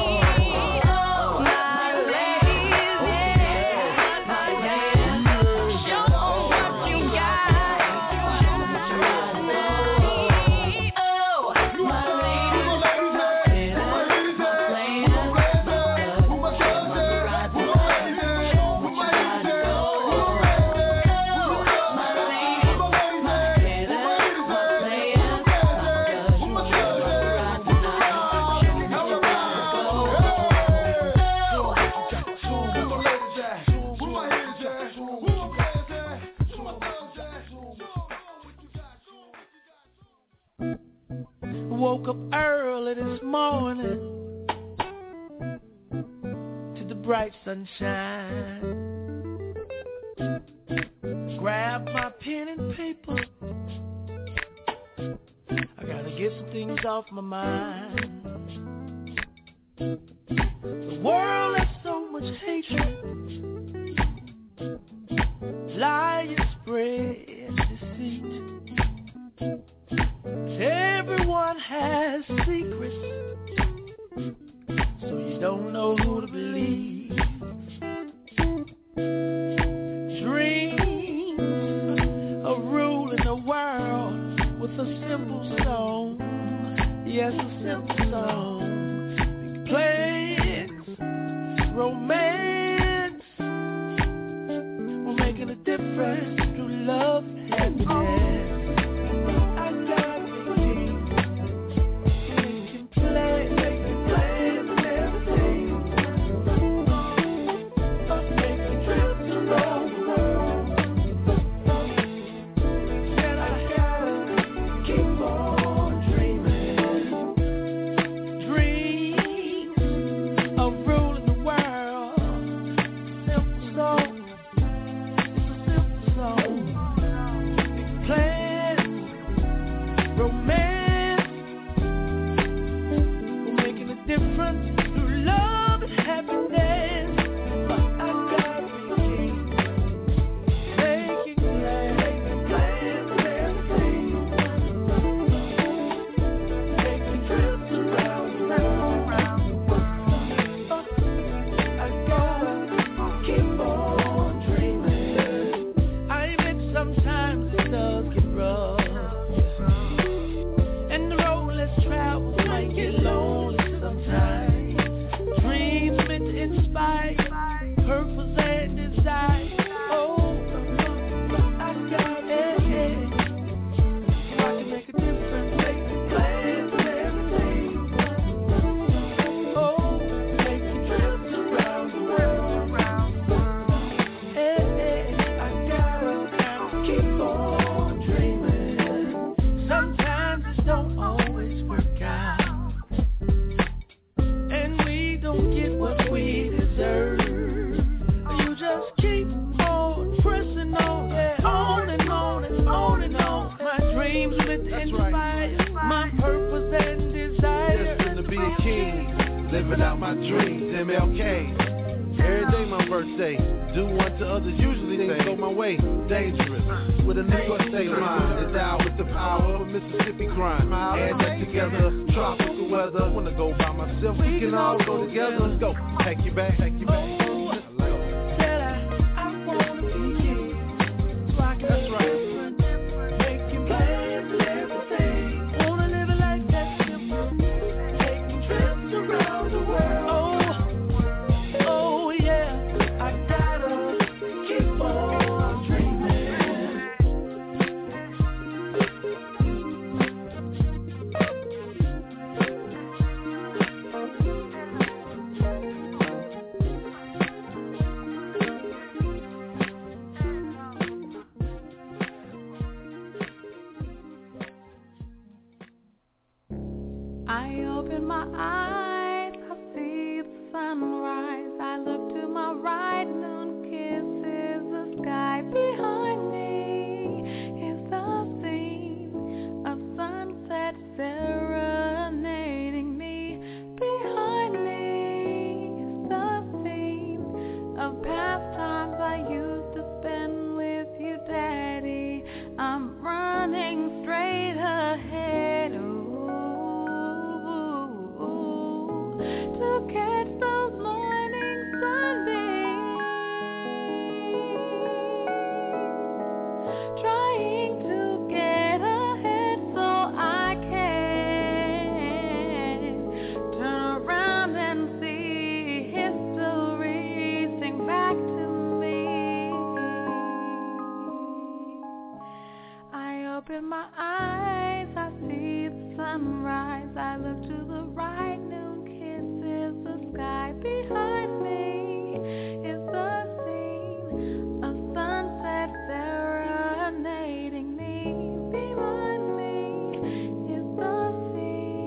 Oh, my ladies, yeah, my players. Show 'em what you got. Show 'em what you gotta know. Oh, my ladies. woke up early this morning to the bright sunshine. Grab my pen and paper. I gotta get some things off my mind. The world has so much hatred. Lies spread deceit. Everyone has secrets, so you don't know who to believe. Dreams of ruling the world with a simple song. Yes, a simple song. Big plans, romance. We're making a difference through love and happiness. Living out my dreams, M L K. Every day my birthday. Do unto others, usually things go my way. Dangerous, with a new state of mind. Endowed with the power of Mississippi crime. Add that together, tropical weather. Wanna go by myself, we can all go together. Let's go, take you back, take you back. That's right. I open my eyes, I see the sunrise. I look to my right, moon kisses the sky. Behind me is the scene of sunset serenading me. Behind me is the scene of past times I used to spend with you, Daddy. I'm running straight ahead. Ooh. To catch those morning sunbeams, trying to get ahead so I can turn around and see history sing back to me. I open my eyes, I see the sunrise. I look to the right, noon kisses the sky. Behind me is the scene of sunset serenading me. Behind me is the scene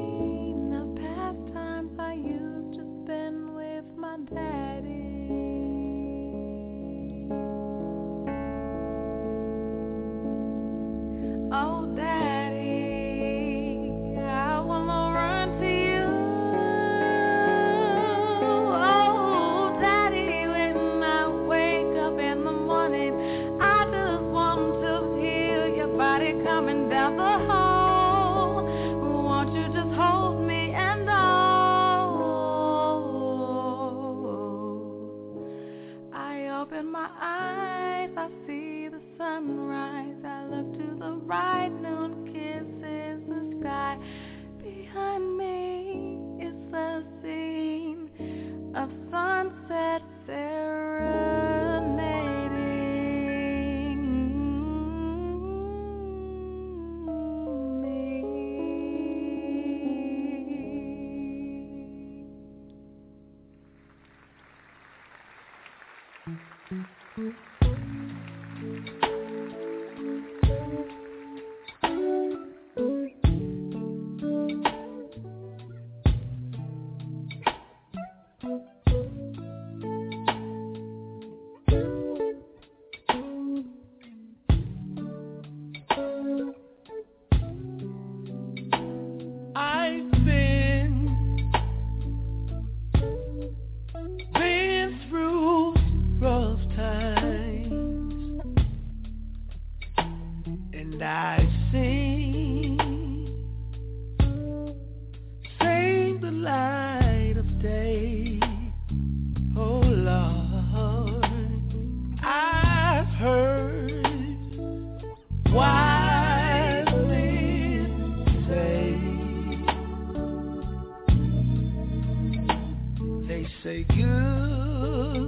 say good.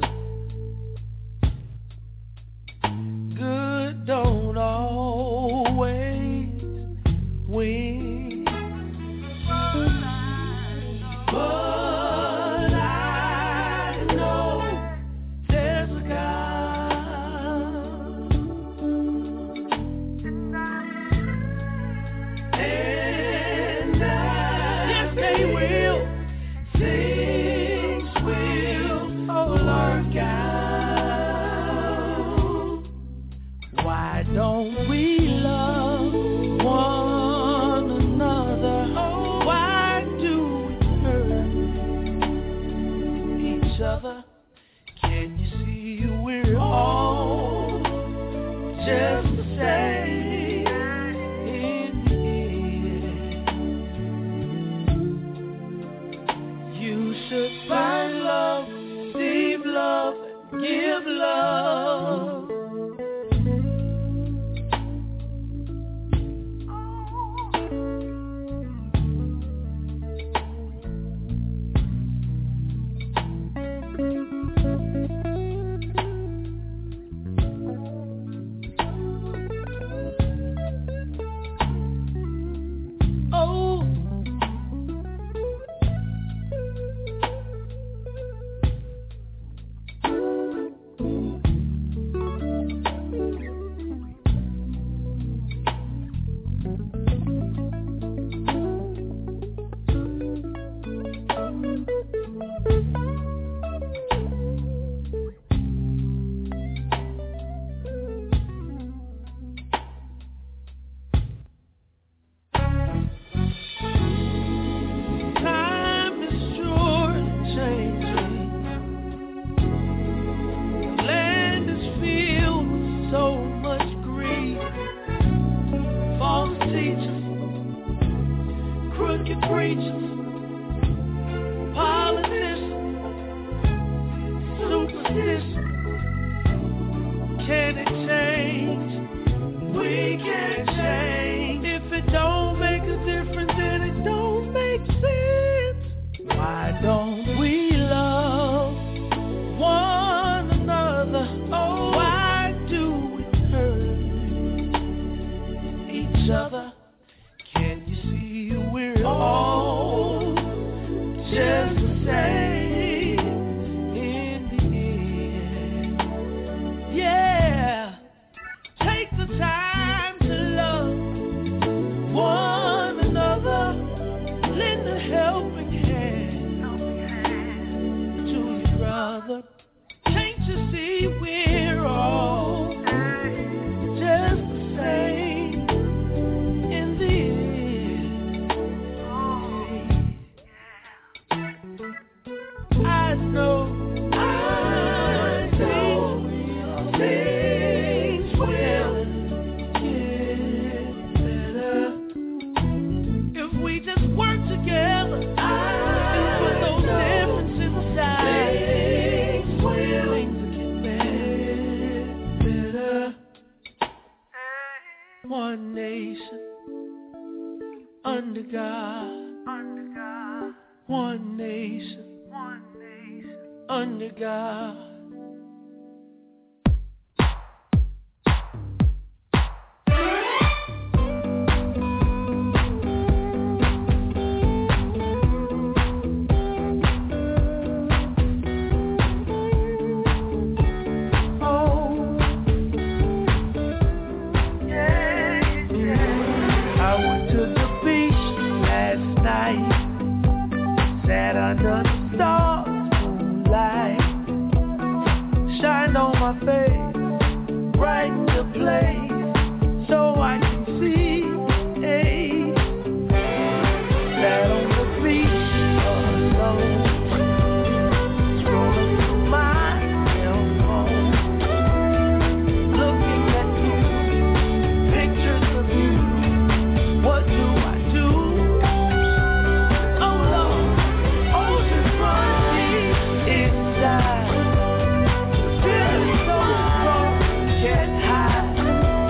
Good don't always win. But I know there's a God. And I, yes, they will. Things will work out. Why don't we love one another? Why do we hurt each other? Can you see we're all just the same in the end? You should find love, receive love, and give love. Oh, time is sure changing. Land is filled with so much greed. False teachers, crooked preachers, politicians, superstition. Can it change? We can't change. If it don't make a difference, then it don't make sense. Why don't we love one another? Oh, why do we hurt each other? Can you see we're all just the same in the end? Yeah, take the time to love one another. Lend a helping hand to your brother. Can't you see we're all just the same in the end? I know, I know things will get better if we just work together and put those differences aside. Things will get better. One nation under God. One nation under God. I went to the beach last night, sat under the stars, moonlight shined on my face, brightened the place so I can see. Hey, sat on the beach alone, scrolling through my cell phone, looking at you, pictures of you. What do I do? Oh Lord, oceans run deep inside. The feeling so strong, can't hide.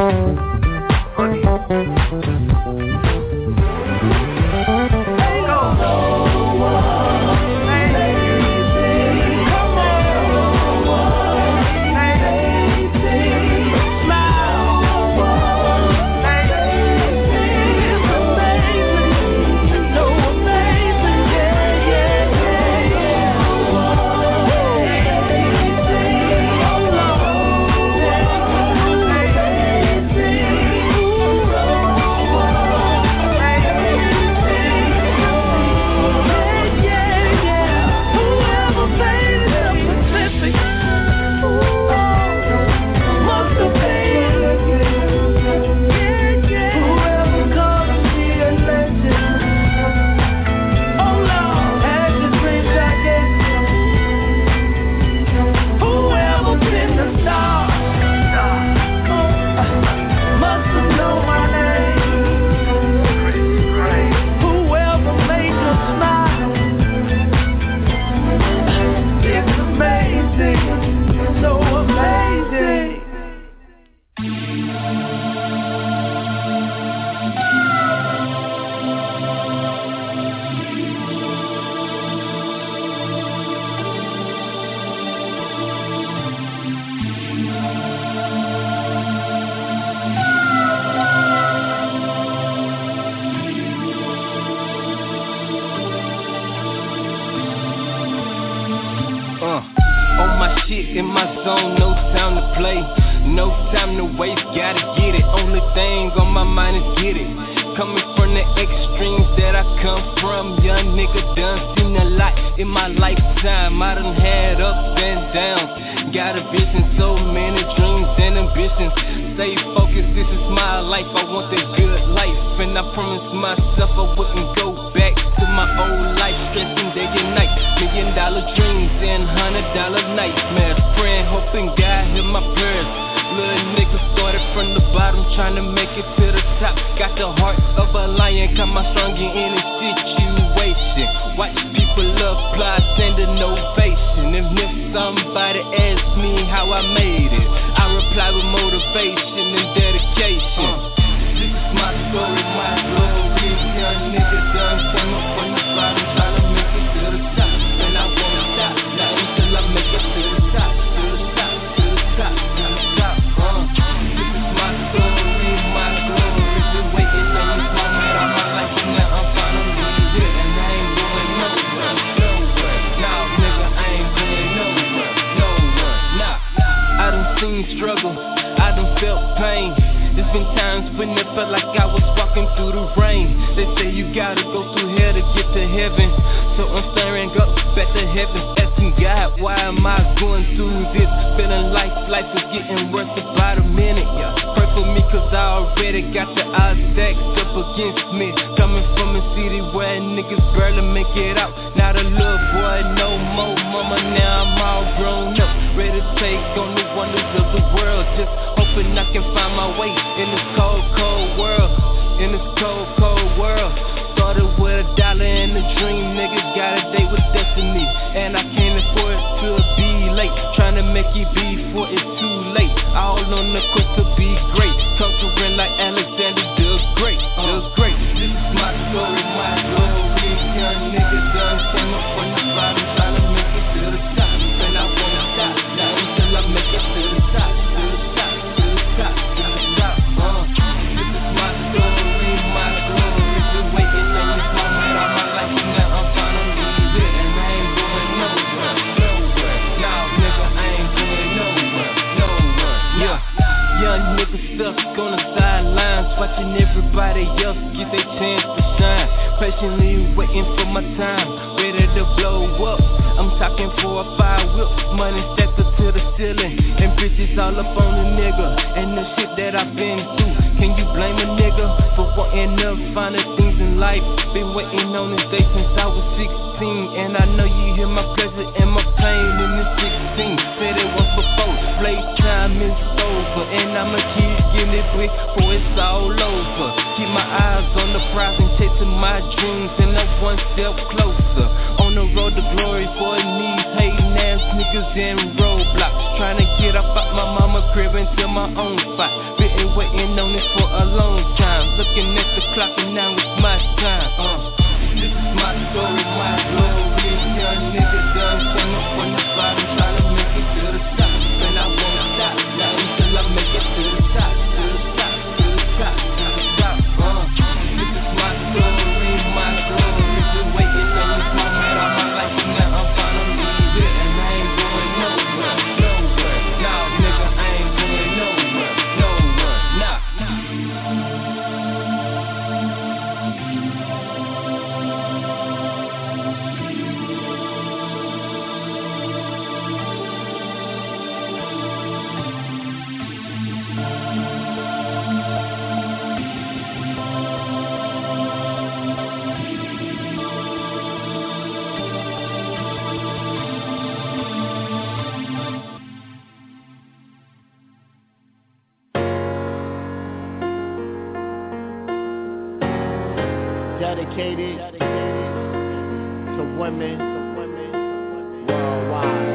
In my zone, no time to play, no time to waste, gotta get it. Only thing on my mind is get it. Coming from the extremes that I come from, young nigga done seen a lot in my lifetime. I done had ups and downs, got a vision, so many dreams and ambitions. Stay focused, this is my life, I want that good life. And I promised myself I wouldn't go back to my old life, stressing day and night. Million dollar dreams and hundred dollar nightmares. Praying, hoping God hear my prayers. Little nigga started from the bottom, trying to make it to the top. Got the heart of a lion, come out strong in any situation. Watch people apply, send an ovation. And if somebody asks me how I made it, I reply with motivation and dedication. This is my story, my glory. Young nigga done came up from the bottom, trying to make it to the top. And I won't stop, not until I make it to the top. To the top, to the top, to the top. Uh. This is my story, my glory. Been waiting on this moment all my life, and now I'm finally here. And I ain't going nowhere, nowhere. Nah, nigga, I ain't going nowhere, nowhere. Nah, I done seen struggle, I done felt pain. There's been times when it felt like I was walking through the rain. They say you gotta go through hell to get to heaven. So I'm staring up back to heaven, asking God, why am I going through this? Feeling like life is getting worse about a minute. Yeah. Pray for me cause I already got the odds stacked up against me. Coming from a city where niggas barely make it out. Not a little boy no more, mama, now I'm all grown up. Ready to take on the wonders of the world. Just hoping I can find my way in this cold, cold world. In this cold, cold world. Started with a dollar and a dream. Niggas got a date with destiny, and I can't afford to be late. Trying to make it before it's too late. All on the quest to be great. Conquering like Alexander the Great. The Great. This is my story, my glory. Young nigga done came up from the bottom, trying to make it to the top. And I won't stop, not until I make it to the top. To the top, to the top, to the top. Uh. This is my story, my glory. Been waiting on this moment all my life, and now I'm finally here. And I ain't going nowhere, nowhere. Nah, nigga, I ain't going nowhere, nowhere. Yeah, young nigga stuck on the sidelines, watching everybody else get their chance to shine. Patiently waiting for my time, ready to blow up. I'm talking for a five whip, money stacked up to the ceiling, and bitches all up on the nigga, and the shit that I've been through. Can you blame a nigga for wanting to find the things in life? Been waiting on this day since I was sixteen, and I know you hear my pleasure and my pain in the sixteen. Said it once before, play time is over, and I'ma keep getting it quick before it's all over. Keep my eyes on the prize and chasing my dreams, and I'm one step closer on the road to glory for these hating ass these niggas in roadblocks, trying to get up out my mama crib into my own spot. Been waiting on it for a long time, looking at the clock and now it's my time. Uh, this is my story, my glory. Young nigga done came up from the bottom, trying to make it to the top, and I won't stop now until I make it to the top, to the top, to the top, to the top. Uh, this is my story, my glory. Been waiting on this moment all my life, and now I'm finally here, and I ain't going nowhere, nowhere. Nah, nigga, I ain't going nowhere, nowhere, nah. Dedicated to women worldwide.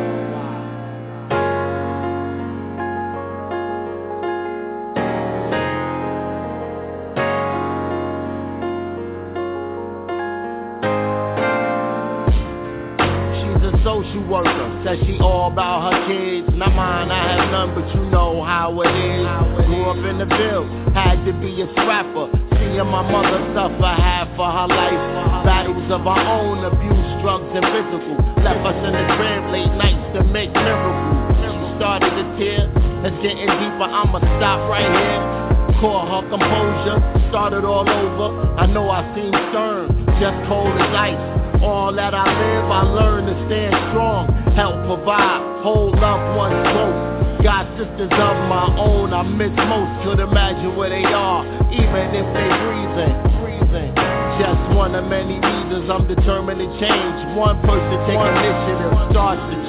She's a social worker, says she all about her kids. Not mine, I have none, but you know how it is. Grew up in the Ville, had to be a scrapper. Seeing my mother suffer half of her life. Battles of our own, abuse, drugs, and physical. Left us in the crib late nights to make miracles. She started to tear, it's getting deeper, I'ma stop right here. Caught her composure, started all over. I know I seem stern, just cold as ice. All that I live, I learn to stand strong. Help provide, hold loved ones close. Got sisters of my own, I miss most. Could imagine where they are, even if they breathing, breathing. Just one of many reasons I'm determined to change. One person take initiative, starts to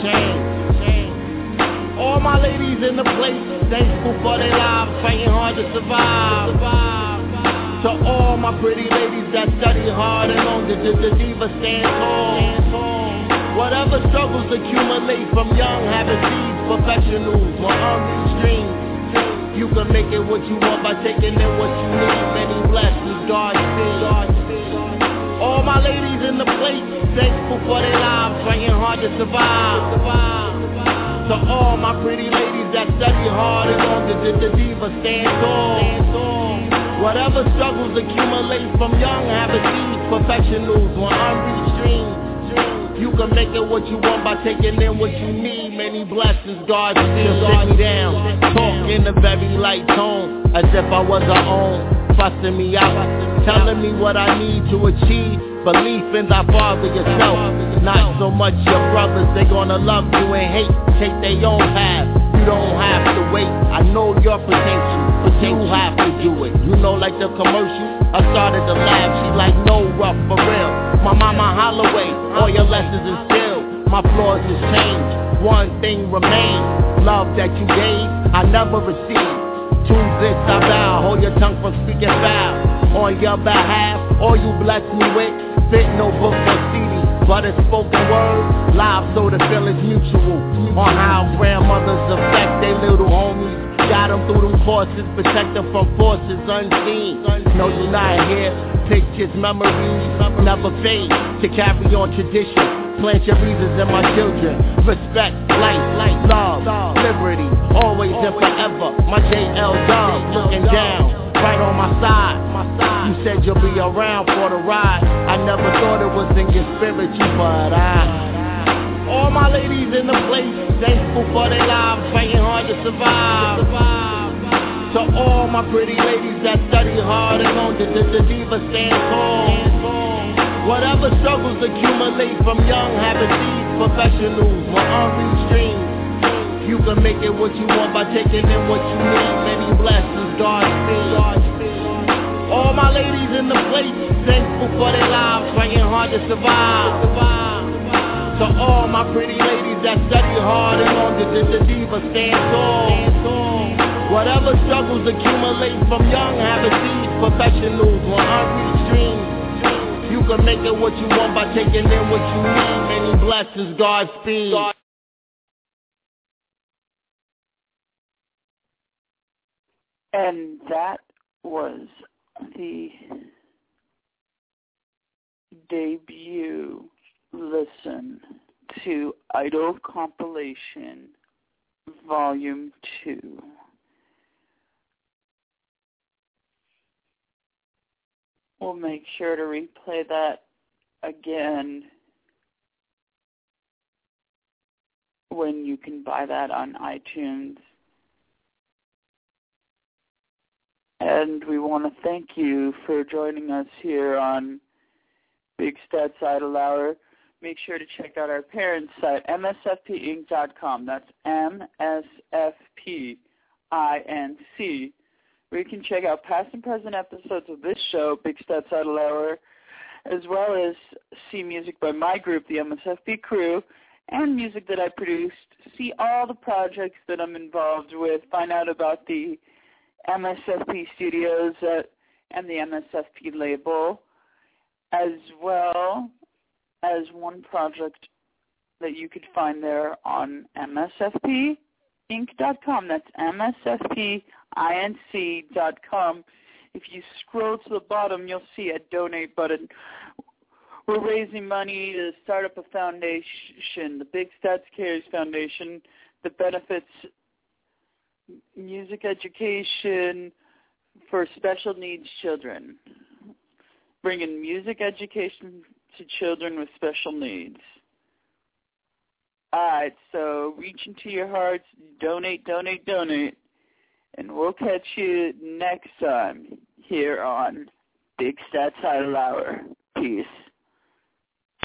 change. All my ladies in the place, thankful for their lives, fighting hard to survive. To all my pretty ladies that study hard and long, the, the, the diva stand tall. Whatever struggles accumulate from young habits, these professionals, my unreached dreams. You can make it what you want by taking in what you need. Many blessings, God speed. All my ladies in the place, thankful for their lives, fighting hard to survive. To all my pretty ladies that study hard and long, the, the diva stand tall. Whatever struggles accumulate from young habits, these professionals, my unreached dreams. You can make it what you want by taking in what you need. Many blessings, God still sit me down. Talk in a very light tone, as if I was her own. Fussing me out, telling me what I need to achieve. Belief in thy father yourself, not so much your brothers. They gonna love you and hate, take their own path. You don't have to wait, I know your potential, but you have to do it. You know, like the commercial, I started to laugh, she like, no rough for real. My mama Holloway, all your lessons instilled, my flaws has changed. One thing remains, love that you gave, I never received. To this I vow, hold your tongue from speaking foul. On your behalf, all you bless me with, fit no book or C D, but a spoken word, live so the feeling's mutual. On how grandmothers affect their little homies. Got them through them courses, protect them from forces unseen. No, you're not here, pictures, memories, never fade. To carry on tradition, plant your reasons in my children. Respect, life, life, love, liberty, always and forever. My J L Dub, looking down, right on my side. You said you'll be around for the ride. I never thought it was in your spirit, you, but I. All my ladies in the place, thankful for their lives, fighting hard to survive. To all my pretty ladies that study hard and long, the, the, the diva stand tall. Whatever struggles accumulate from young habits, these professionals, my unreached dreams. You can make it what you want by taking in what you need. Many blessings, God speed. All my ladies in the place, thankful for their lives, fighting hard to survive. To all my pretty ladies that study hard and long, the, the, the diva stand tall. Whatever struggles accumulate from young habits, these professionals, my unreached dreams. You can make it what you want by taking in what you need. Many blessings, Godspeed. And that was the debut listen to Idol Compilation Volume two. We'll make sure to replay that again when you can buy that on iTunes. And we want to thank you for joining us here on Big Stats Idol Hour. Make sure to check out our parent site, M S F P inc dot com. That's M S F P I N C, where you can check out past and present episodes of this show, Big Stats Idol Hour, as well as see music by my group, the M S F P Crew, and music that I produced. See all the projects that I'm involved with. Find out about the M S F P Studios uh, and the M S F P label, as well as one project that you could find there on M S F P inc dot com. That's M S F P inc dot com. If you scroll to the bottom, you'll see a donate button. We're raising money to start up a foundation, the Big Stats Cares Foundation, that benefits music education for special needs children, bringing music education to children with special needs. All right, so reach into your hearts, donate, donate, donate, and we'll catch you next time here on Big Stats Idol Hour. Peace.